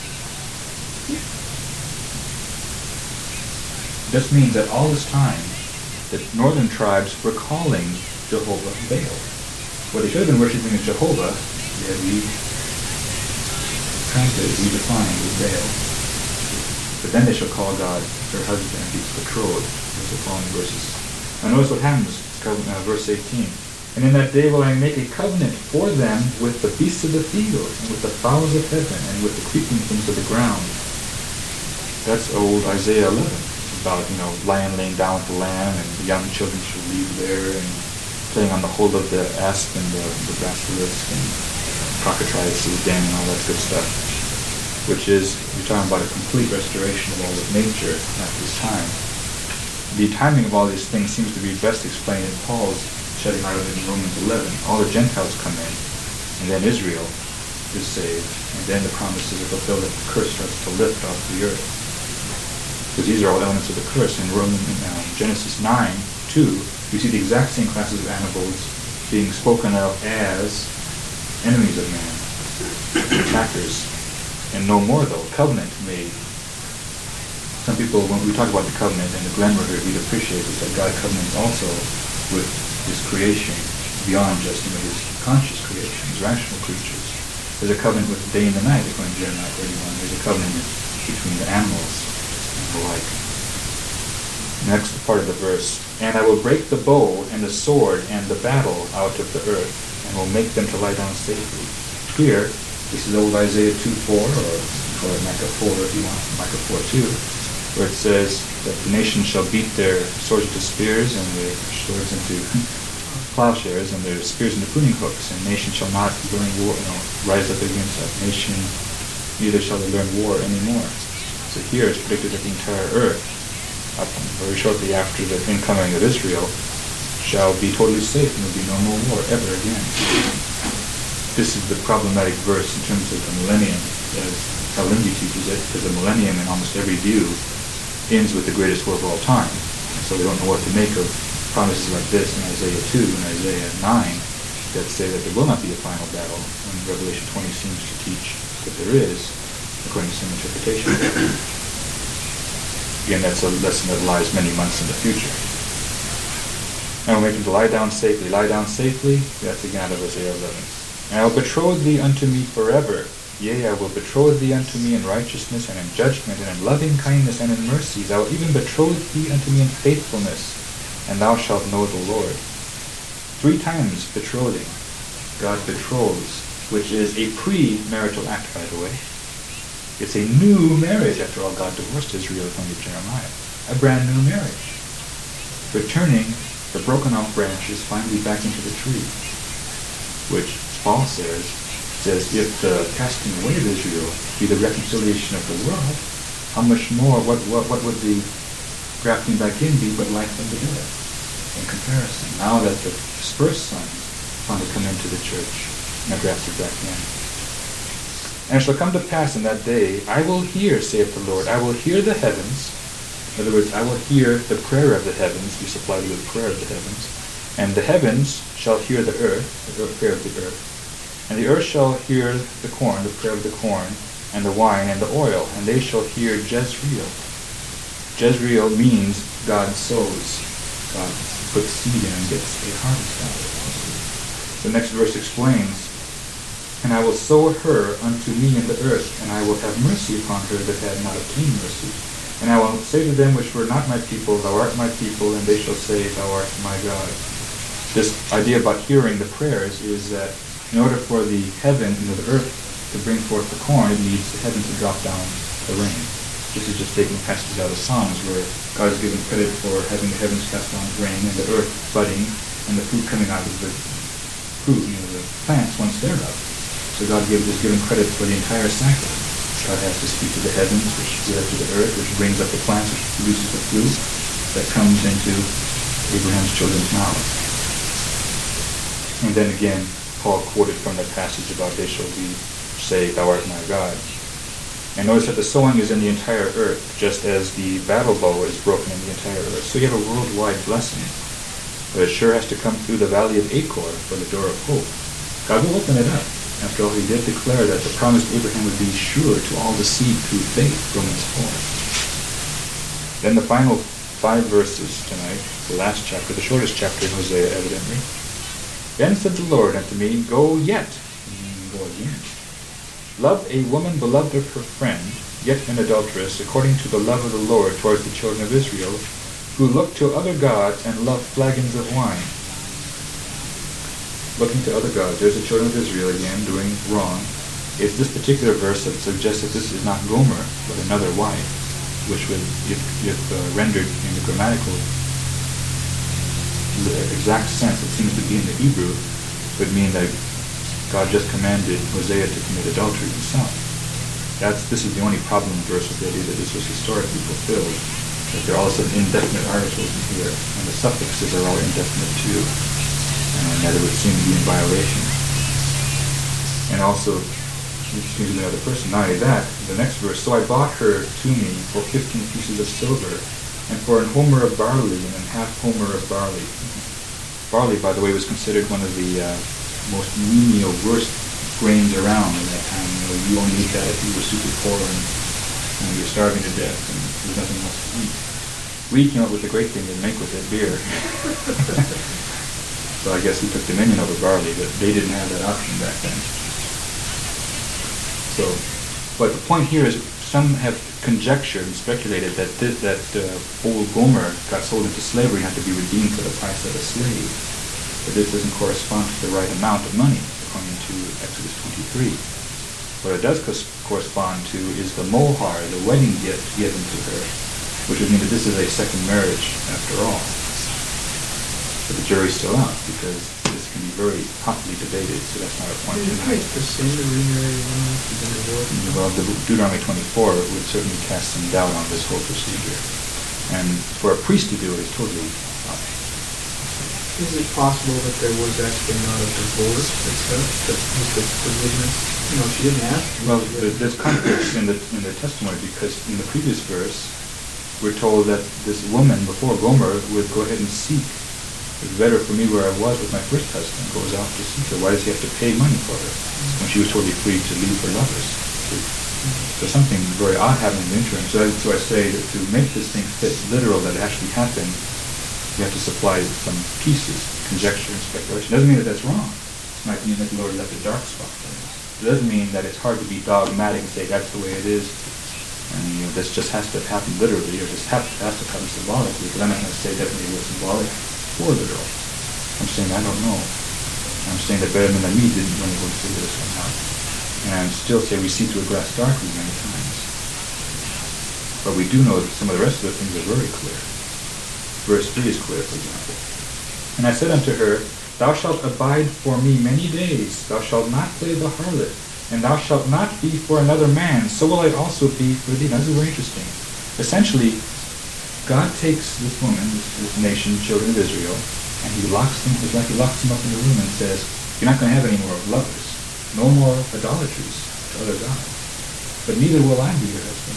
This means that all this time, the northern tribes were calling Jehovah Baal. What they should have been worshipping is Jehovah, they had translated, redefined with Baal. But then they shall call God their husband, his betrothed, as the following verses. Now notice what happens, uh, verse eighteen. And in that day will I make a covenant for them with the beasts of the field, and with the fowls of heaven, and with the creeping things of the ground. That's old Isaiah eleven. About, you know, lion laying down with the lamb, and the young children should leave there, and playing on the hold of the asp and the, the basilisk, and cockatrices, den, and all that good stuff. Which is, you're talking about a complete restoration of all of nature at this time. The timing of all these things seems to be best explained in Paul's shedding light of it in Romans eleven. All the Gentiles come in, and then Israel is saved, and then the promises are fulfilled that the curse starts to lift off the earth. Because these are all elements of the curse. In Roman, uh, Genesis nine, two, we see the exact same classes of animals being spoken of as enemies of man, attackers. And no more, though, covenant made. Some people, when we talk about the covenant and the glamour of it, we'd appreciate is that God covenants also with his creation beyond just, you know, his conscious creation, his rational creatures. There's a covenant with the day and the night, according to Jeremiah thirty-one. There's a covenant between the animals alike. Next part of the verse. And I will break the bow and the sword and the battle out of the earth, and will make them to lie down safely. Here, this is old Isaiah two four, or call it Micah four if you want, Micah four two, where it says that the nations shall beat their swords into spears and their swords into plowshares and their spears into pruning hooks, and nation shall not learn war, you know, rise up against that nation, neither shall they learn war anymore. So here it's predicted that the entire earth, up very shortly after the incoming of Israel, shall be totally safe and there will be no more war ever again. This is the problematic verse in terms of the millennium, as Al-Lindy teaches it, because the millennium in almost every view ends with the greatest war of all time. So we don't know what to make of promises like this in Isaiah two and Isaiah nine that say that there will not be a final battle, when Revelation twenty seems to teach that there is, according to some interpretation. Again, that's a lesson that lies many months in the future. And we'll make him to lie down safely. Lie down safely, that's again out of Isaiah eleven. And I will betroth thee unto me forever. Yea, I will betroth thee unto me in righteousness and in judgment and in loving kindness and in mercies. I will even betroth thee unto me in faithfulness, and thou shalt know the Lord. Three times betrothing. God betroths, which is a pre-marital act, by the way. It's a new marriage. After all, God divorced Israel from Jeremiah. A brand new marriage. Returning the broken off branches finally back into the tree, which Paul says, says if the casting away of Israel be the reconciliation of the world, how much more, what, what, what would the grafting back in be but life unto death in comparison? Now that the first sons finally come into the church and are grafted back in. And it shall come to pass in that day, I will hear, saith the Lord, I will hear the heavens. In other words, I will hear the prayer of the heavens, be supplied with the prayer of the heavens. And the heavens shall hear the earth, the prayer of the earth. And the earth shall hear the corn, the prayer of the corn, and the wine, and the oil, and they shall hear Jezreel. Jezreel means God sows. God puts seed in and gets a harvest out of it. The next verse explains, and I will sow her unto me in the earth, and I will have mercy upon her that had not obtained mercy. And I will say to them which were not my people, thou art my people, and they shall say, thou art my God. This idea about hearing the prayers is that in order for the heaven and the earth to bring forth the corn, it needs the heaven to drop down the rain. This is just taking passages out of Psalms where God is given credit for having the heavens cast down rain and the earth budding and the fruit coming out of the fruit, you know, the plants once they're up. So God gives, is given credit for the entire cycle. God has to speak to the heavens, which give to the earth, which brings up the plants, which produces the fruit that comes into Abraham's children's mouths. And then again, Paul quoted from the passage about they shall be saved, thou art my God. And notice that the sowing is in the entire earth, just as the battle bow is broken in the entire earth. So you have a worldwide blessing. But it sure has to come through the valley of Achor for the door of hope. God will open it up. After all, he did declare that the promise to Abraham would be sure to all the seed through faith, Romans four. Then the final five verses tonight, the last chapter, the shortest chapter in Hosea, evidently. Then said the Lord unto me, go yet, and go again. Love a woman beloved of her friend, yet an adulteress, according to the love of the Lord towards the children of Israel, who look to other gods and love flagons of wine. Looking to other gods. There's the children of Israel again doing wrong. It's this particular verse that suggests that this is not Gomer, but another wife, which would, if, if uh, rendered in the grammatical the exact sense it seems to be in the Hebrew, would mean that God just commanded Hosea to commit adultery himself. That's this is the only problem verse with the idea that this was historically fulfilled. That there are also indefinite articles in here, and the suffixes are all indefinite too. And that it would seem to be in violation. And also, excuse me, another person. Not only that, the next verse, so I bought her to me for fifteen pieces of silver, and for an homer of barley, and an half homer of barley. Barley, by the way, was considered one of the uh, most menial, worst grains around in that time. You know, you only eat that if you were super poor and you know, you're starving to death, and there's nothing else to eat. Wheat came up with a great thing to make with it, beer. So I guess he took dominion over barley, but they didn't have that option back then. So, but the point here is some have conjectured and speculated that this, that uh, old Gomer got sold into slavery and had to be redeemed for the price of a slave. But this doesn't correspond to the right amount of money, according to Exodus twenty-three. What it does co- correspond to is the mohar, the wedding gift given to her, which would mean that this is a second marriage after all. But the jury's still out because this can be very hotly debated, so that's not a point Is it tonight. the sin to remarry a woman who's been divorced? Well, the Deuteronomy twenty-four would certainly cast some doubt on this whole procedure. And for a priest to do it is totally fine. Is it possible that there was actually not a divorce as such, but just a provision? You know, she didn't ask. Well, there- there's conflicts in the in the testimony because in the previous verse, we're told that this woman before Gomer would go ahead and seek. It's better for me where I was with my first husband. Goes out to seek her. Why does he have to pay money for her when she was totally free to leave her lovers? There's something very odd happening in the interim. So I, so I say that to make this thing fit literal, that it actually happened, you have to supply some pieces, conjecture and speculation. Doesn't mean that that's wrong. It might mean that the Lord left a dark spot for us. It doesn't mean that it's hard to be dogmatic and say that's the way it is, and you know this just has to happen literally, or just have, has to happen symbolically. Because I'm not going to say definitely it was symbolic or literal. I'm saying I don't know. I'm saying that better than me didn't when he would figure this one out. And I still say we see through a glass darkly many times. But we do know that some of the rest of the things are very clear. Verse three is clear, for example. And I said unto her, Thou shalt abide for me many days. Thou shalt not play the harlot, and thou shalt not be for another man. So will I also be for thee. Now, this is very interesting. Essentially, God takes this woman, this, this nation, children of Israel, and he locks them, it's like he locks them up in the room and says, you're not going to have any more lovers. No more idolatries to other gods. But neither will I be your husband.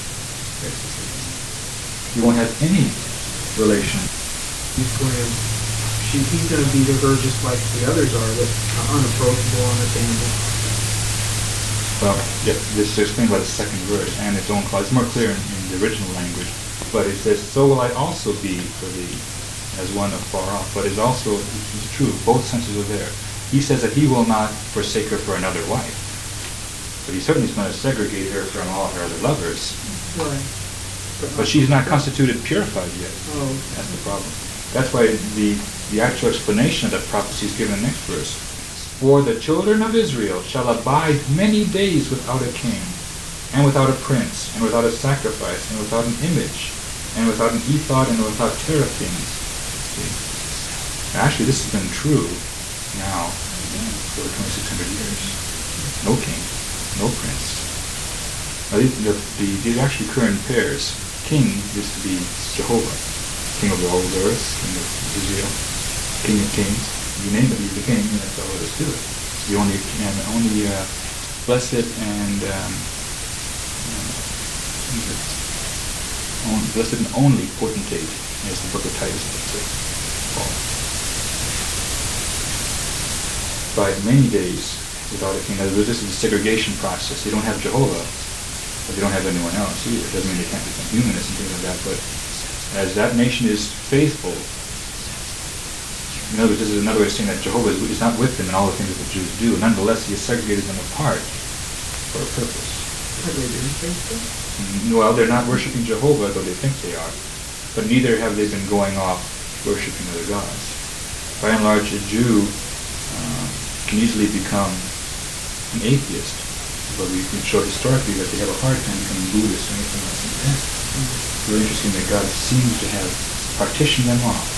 You won't have any relation. He's going to, she, he's going to be to her just like the others are, but unapproachable, unattainable. Well, yeah, this is explained by the second verse and its own clause. It's more clear in, in the original language. But it says, so will I also be for thee, as one afar off. But it's also it's true, both senses are there. He says that he will not forsake her for another wife. But he certainly is going to segregate her from all her other lovers. Right. But she's not constituted purified yet. Oh. That's the problem. That's why the, the actual explanation of that prophecy is given in the next verse. For the children of Israel shall abide many days without a king, and without a prince, and without a sacrifice, and without an image, and without an ephod, and without teraphims. Actually, this has been true now for twenty-six hundred years. No king, no prince. Now, these, the, the, these actually occur in pairs. King is to be Jehovah, king of the whole earth, king of Israel, king of kings. You name it, he's the king, and that's all there is to it. The only, and only uh, blessed and um, uh, only, blessed and only potentate, as the book of Titus puts it. Paul. By many days without a king. In other words, this is a segregation process. They don't have Jehovah, but they don't have anyone else either. It doesn't mean they can't become humanists and things like that, but as that nation is faithful, in other words, this is another way of saying that Jehovah is, is not with them in all the things that the Jews do. Nonetheless, he has segregated them apart for a purpose. Have they been faithful? Well, they're not worshiping Jehovah, though they think they are. But neither have they been going off worshiping other gods. By and large, a Jew uh, can easily become an atheist. But we can show historically that they have a hard time becoming Buddhist or anything else like that. It's really interesting that God seems to have partitioned them off.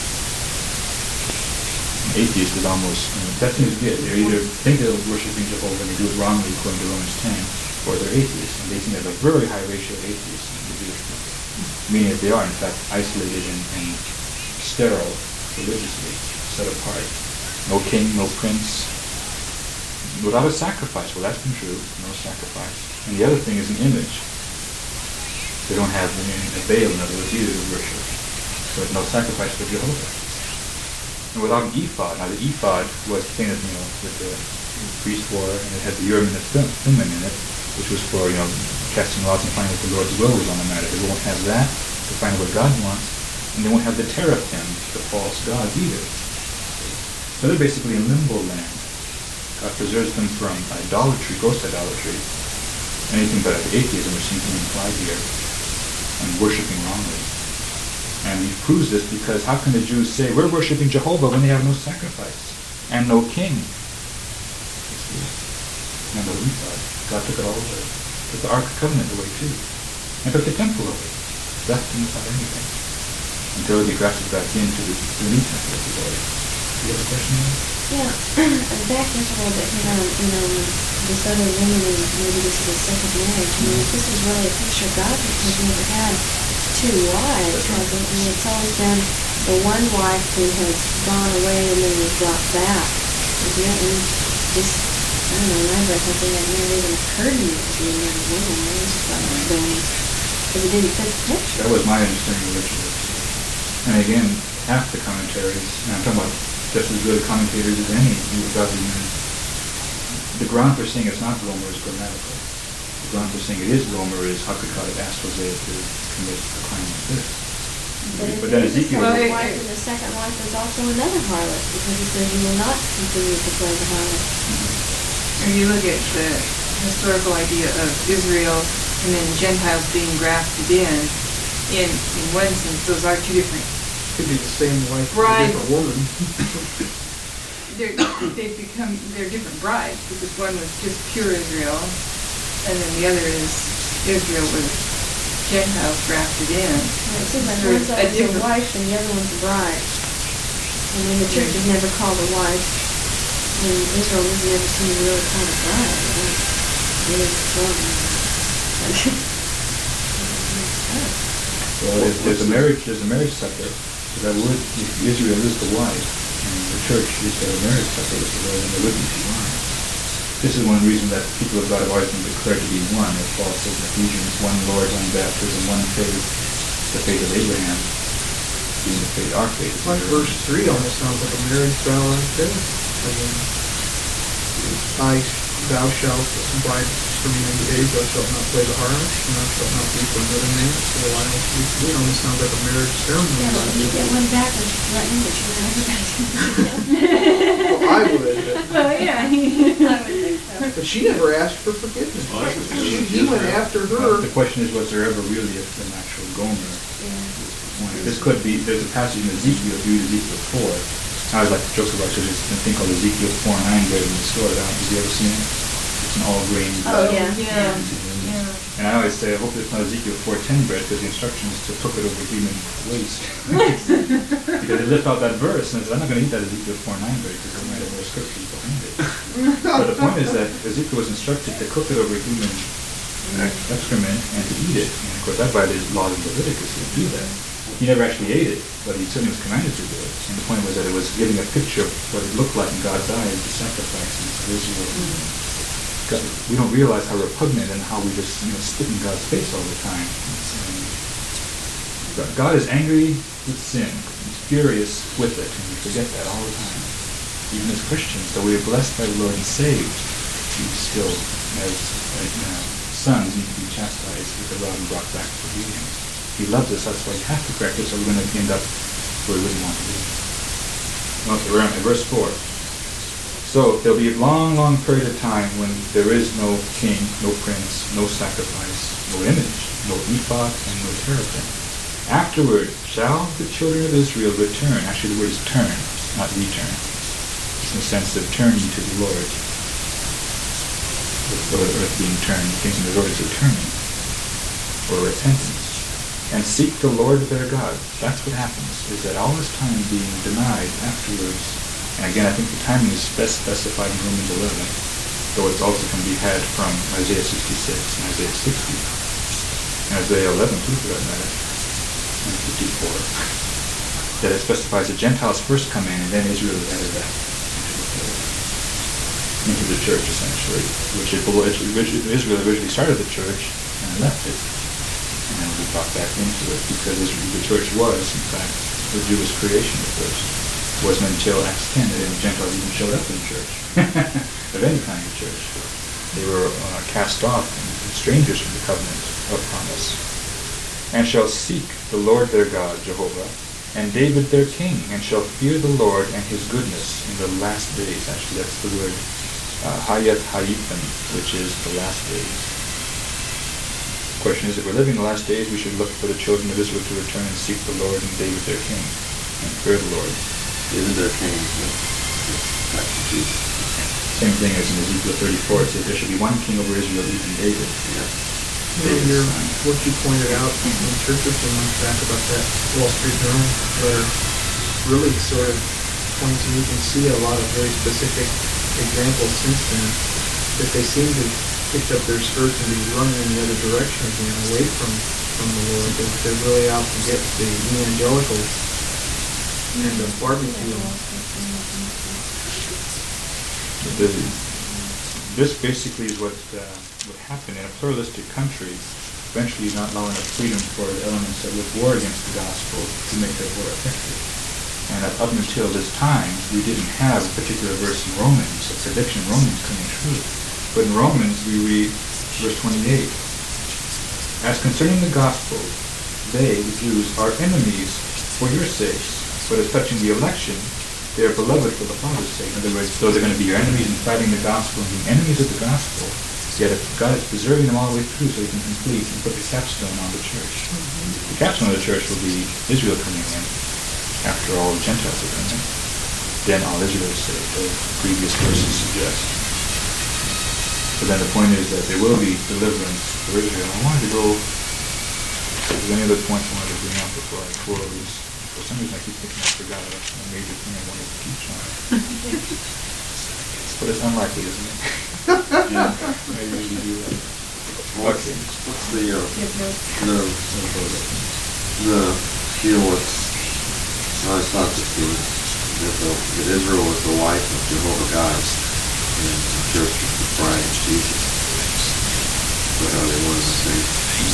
An atheist is almost, you know, that seems good. They either think they're worshiping Jehovah and they do it wrongly according to Romans ten, or they're atheists, and they seem to have a very high ratio of atheists in the Jewish people. Meaning that they are, in fact, isolated and, and sterile religiously, set apart. No king, no prince, without a sacrifice. Well, that's been true, no sacrifice. And the other thing is an image. They don't have a veil, in other words, either to worship. So no sacrifice for Jehovah. And without an ephod. Now, the ephod was the thing that, you know, that the priest wore, and it had the Urim and the Thummim in it, which was for, you know, casting lots and finding what the Lord's will was on the matter. They won't have that to find what God wants, and they won't have the teraphim, the false gods, either. So they're basically in limbo land. God preserves them from idolatry, gross idolatry, anything but atheism, which seems to be implied here, and worshipping wrongly. And he proves this because how can the Jews say, we're worshipping Jehovah when they have no sacrifice and no king? And no ephod. God took it all away. Took the Ark of Covenant away too. And took the temple away. Left them without anything. until it be grafted back into the, the New Temple of the Lord. Do you have a question? Yeah, and back up a little bit here on, you know, this other woman, and maybe this is a second marriage. I mean, if this is really a picture of God has never had two wives, has it? I mean, it's always been the one wife who has gone away and then was brought back. And yet, we just, I don't know, when I read Hosea, it never even occurred to me to be another woman. I was just like, going, because it didn't fit the picture. That was my understanding of rituals. And again, half the commentaries, and I'm talking about just as good commentators as any godly men, the ground for saying it's not Gomer is grammatical. The ground for saying it is Gomer is how could God have asked Hosea to commit a crime like this? But, But then if Ezekiel... the Well, second it- wife and the second wife is also another harlot, because he says you will not continue to play the harlot. Or you look at the historical idea of Israel and then Gentiles being grafted in, in, in one sense, those are two different. Could be the same wife with Right. a different woman. They're, they've become, they're different brides, because one was just pure Israel, and then the other is Israel with Gentiles grafted in. Well, it seems like There's one's a always a different- wife and the other one's a bride. I mean, the church is never called a wife, and Israel was never seen really called a bride. I mean, really strong. Well, there's, there's a marriage, there's a marriage supper. So that would, Israel is the wife, and the church is the marriage supper with the Lord, and there would be two wives. This is one reason that the people of God have always been declared to be one, as Paul says in Ephesians, one Lord, one baptism, one faith, the faith of Abraham, being the faith, our faith. Like verse three almost sounds like a marriage vow right there. I mean, I, thou shalt abide for me many days, thou shalt not play the harlot, and thou shalt not be for another man, so I don't, it almost sounds like a marriage ceremony. Yeah, but when you get one back, and she's threatening that you're never going to Well, I would, but, Well, yeah. I would think so. but she never asked for forgiveness. Well, that's what She, she he went Israel. after Well, her. the question is, was there ever really a, an actual Gomer? Yeah. One. This could be, there's a passage in Ezekiel, if you read Ezekiel four. I always like to joke about it, there's a thing called Ezekiel four nine bread in the store. Have you ever seen it? It's an all grain. Oh, yeah. Yeah. Yeah. And I always say, I hope it's not Ezekiel four ten bread, because the instruction is to cook it over human waste. Because they lift out that verse, and it says, I'm not going to eat that Ezekiel four nine bread, because there might have more scriptures behind it. But the point is that Ezekiel was instructed to cook it over human excrement and to eat it. And of course, that violated laws in Leviticus to do that. He never actually ate it, but he certainly was commanded to do it. And the point was that it was giving a picture of what it looked like in God's eyes, the sacrifices of Israel. God, we don't realize how repugnant and how we just you know spit in God's face all the time. It's, um, God is angry with sin. He's furious with it, and we forget that all the time. Even as Christians, though we are blessed by the Lord and saved, we still, as uh, sons, need to be chastised with the rod and brought back to obedience. He loves us, that's why he has to correct us, or we're going to end up where we wouldn't want to be. Okay, we're on verse four. So there'll be a long, long period of time when there is no king, no prince, no sacrifice, no image, no ephod, and no teraphim. Afterward shall the children of Israel return. Actually, the word is turn, not return. It's in the sense of turning to the Lord. The earth being turned, the kings and the lords are turning, or repentance. And seek the Lord their God. That's what happens, is that all this time being denied afterwards. And again, I think the timing is best specified in Romans eleven, though it's also can be had from Isaiah sixty-six and Isaiah sixty. And Isaiah eleven too, for that matter, and fifty-four. That it specifies the Gentiles first come in, and then Israel is added back into the church, essentially, which, it, which Israel originally started the church and left it. And then we brought back into it, because the church was, in fact, the Jewish creation at first. It wasn't until Acts ten that any Gentiles even showed up in church, of any kind of church. They were uh, cast off and strangers from the covenant of promise. And shall seek the Lord their God, Jehovah, and David their king, and shall fear the Lord and his goodness in the last days. Actually, that's the word uh, Hayat Hayithim, which is the last days. The question is, if we're living in the last days, we should look for the children of Israel to return and seek the Lord and David their king, and fear the Lord. Isn't their king back to Jesus? Same thing as in Ezekiel thirty-four, it says there should be one king over Israel, even David. Yeah. And your, what you pointed out in church a few months back about that Wall Street Journal letter really sort of points, and you can see a lot of very specific examples since then, that they seem to pick up their skirts and be running in the other direction again, away from, from the Lord. They're, they're really out to get the evangelicals and the barbecue. The, this basically is what uh, would happen in a pluralistic country. Eventually, you're not allowing enough freedom for the elements that would war against the gospel to make that war effective. And up until this time, we didn't have a particular verse in Romans, a prediction in Romans coming true. But in Romans, we read verse twenty-eight. As concerning the gospel, they, the Jews, are enemies for your sakes. But as touching the election, they are beloved for the Father's sake. In other words, those are going to be your enemies in fighting the gospel and being enemies of the gospel. Yet if God is preserving them all the way through so he can complete and put the capstone on the church. Mm-hmm. The capstone of the church will be Israel coming in after all the Gentiles are coming in. Then all Israel is saved, as previous verses suggest. But then the point is that there will be deliverance for Israel. I wanted to go, if there's any other points I wanted to bring up before I close. For some reason I keep thinking I forgot a, a major thing I wanted to teach on. But it's unlikely, isn't it? Yeah, I usually do that. What's, Okay. what's the, uh, No. the, the, you know, what's, I always thought that the, that, the, that Israel was the wife of Jehovah God, and the church was the bride of Jesus. So how they one and the same.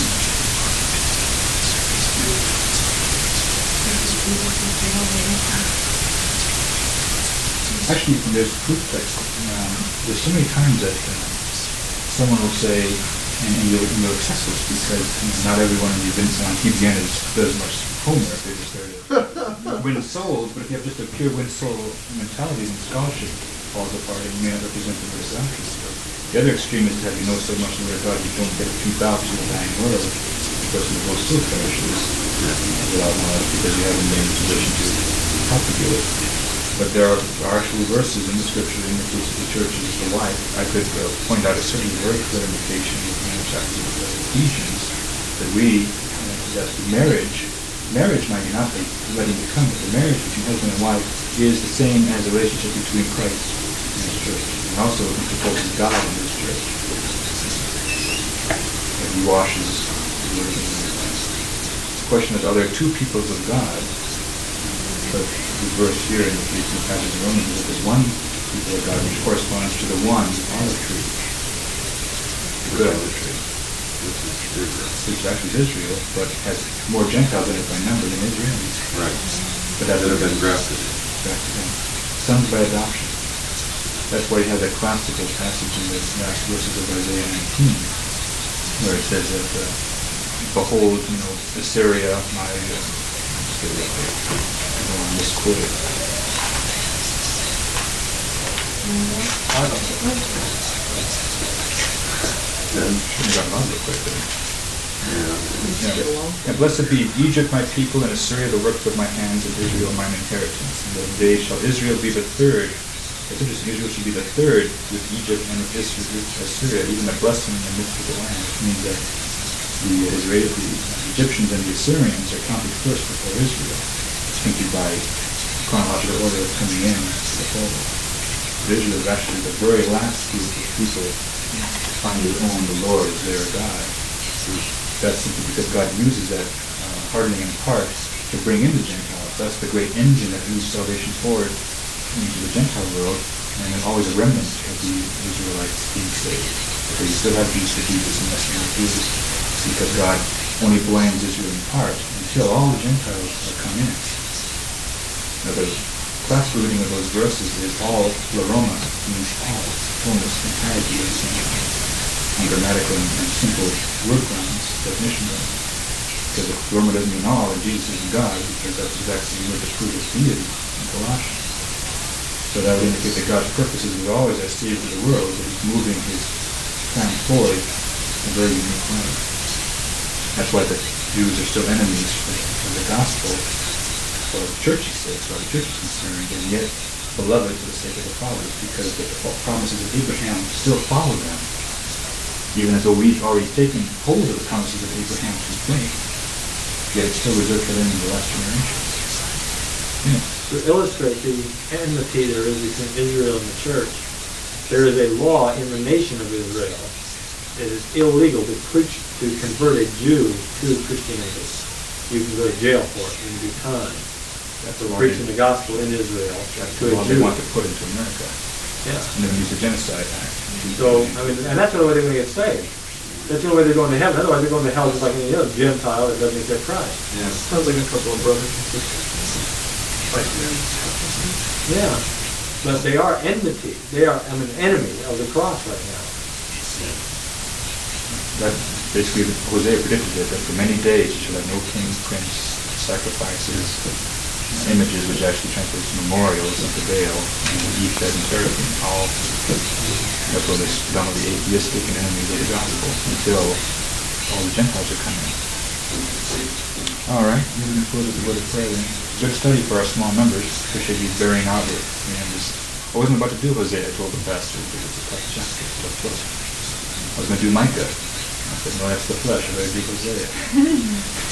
Actually, there's proof text. Um, there's so many times that uh, someone will say, and, and, you'll, and you'll accept this because you know, not everyone in the event on T V N is, does much Homer if they just there to win souls, but if you have just a pure win soul mentality, then scholarship falls apart and you may not represent the word of God. The other extreme is to have you know so much of the word of God you don't get a truth out to the dying world. The person who goes still perishes without knowledge because you haven't been in a position to propagate it. But there are, are actual verses in the scripture that indicates that the church is the wife. I could uh, point out a certain very clear indication in the chapter of Ephesians that we, uh, that the marriage, marriage might be not the wedding to come, but the marriage between husband and wife is the same as the relationship between Christ and his church. And also interposes God in his church. And he washes the word of God. The question is, are there two peoples of God? But the verse here in the case of the passage in Romans is that there's one people of God which corresponds to the one olive tree, the good olive tree, which is actually Israel, but has more Gentiles in it by number than Israelis. Right. But that That have been grafted. grafted in. Sons by adoption. That's why you have that classical passage in the last verses of Isaiah nineteen, where it says that, uh, behold, you know, Assyria, my, uh, let's get it up there. I don't want to misquote it. And, Shouldn't have gotten on real quick there. yeah. Yeah. And blessed be Egypt my people, and Assyria the work of my hands, and Israel mine inheritance. And those days shall Israel be the third. It's interesting, Israel should be the third with Egypt and with Assyria, even a blessing in the midst of the land, which means that the Israeli, the Egyptians and the Assyrians are counted first before Israel, simply by chronological order of coming in to the fold. But Israel is actually the very last group of people finally own the Lord as their God. That's simply because God uses that uh, hardening in part to bring in the Gentiles. That's the great engine that moves salvation forward into the Gentile world, and there's always a remnant of the Israelites being saved. So you still have Jews for Jesus and Messianic Jews, because God only blinds Israel in part until all the Gentiles are come in. Now the classical reading of those verses is all pleroma, means all, fullness, entirety of the Gentile. On grammatical and, and simple word grounds, definition grounds. Because if pleroma doesn't mean all, and Jesus isn't God, because that's exactly the word to prove his deity in Colossians. So that would indicate that God's purposes is always as Savior of the world, but he's moving his plan forward in a very unique way. That's why the Jews are still enemies of the gospel for the church's sake, so the church is concerned, and yet beloved for the sake of the fathers, because the promises of Abraham still follow them. even as though we've already taken hold of the promises of Abraham through faith, yet it's still reserved for them in the last generation. Yeah. To illustrate the enmity there is between Israel and the church, there is a law in the nation of Israel. It is illegal to preach, to convert a Jew to Christianity. You can go to jail for it. You can be fined. That's the law Preaching they, the gospel in Israel that's to the a law they Jew. want to put into America. Yeah. And then use the Genocide Act. So, I mean, and that's the only way they're going to get saved. That's the only way they're going to heaven. Otherwise, they're going to hell just like any other Gentile that doesn't accept Christ. Yeah. Sounds like a couple of brothers and sisters. Like Yeah. But they are enmity. They are, I mean, enemy of the cross right now. That basically Hosea predicted it, that for many days you shall have no king, prince, sacrifices, images, which actually translates memorials of the Baal, and ephod and seraphim, all. That's what is predominantly atheistic and enemies of the gospel until all the Gentiles are coming. All right, we're going to close with the word of prayer then. Good study for our small numbers. Appreciate you bearing out with me on this. I wasn't about to do Hosea, I told the pastor, because it's a tough chapter, it's a tough book. I was going to do Micah. I said, no, that's the flesh, I better do Hosea.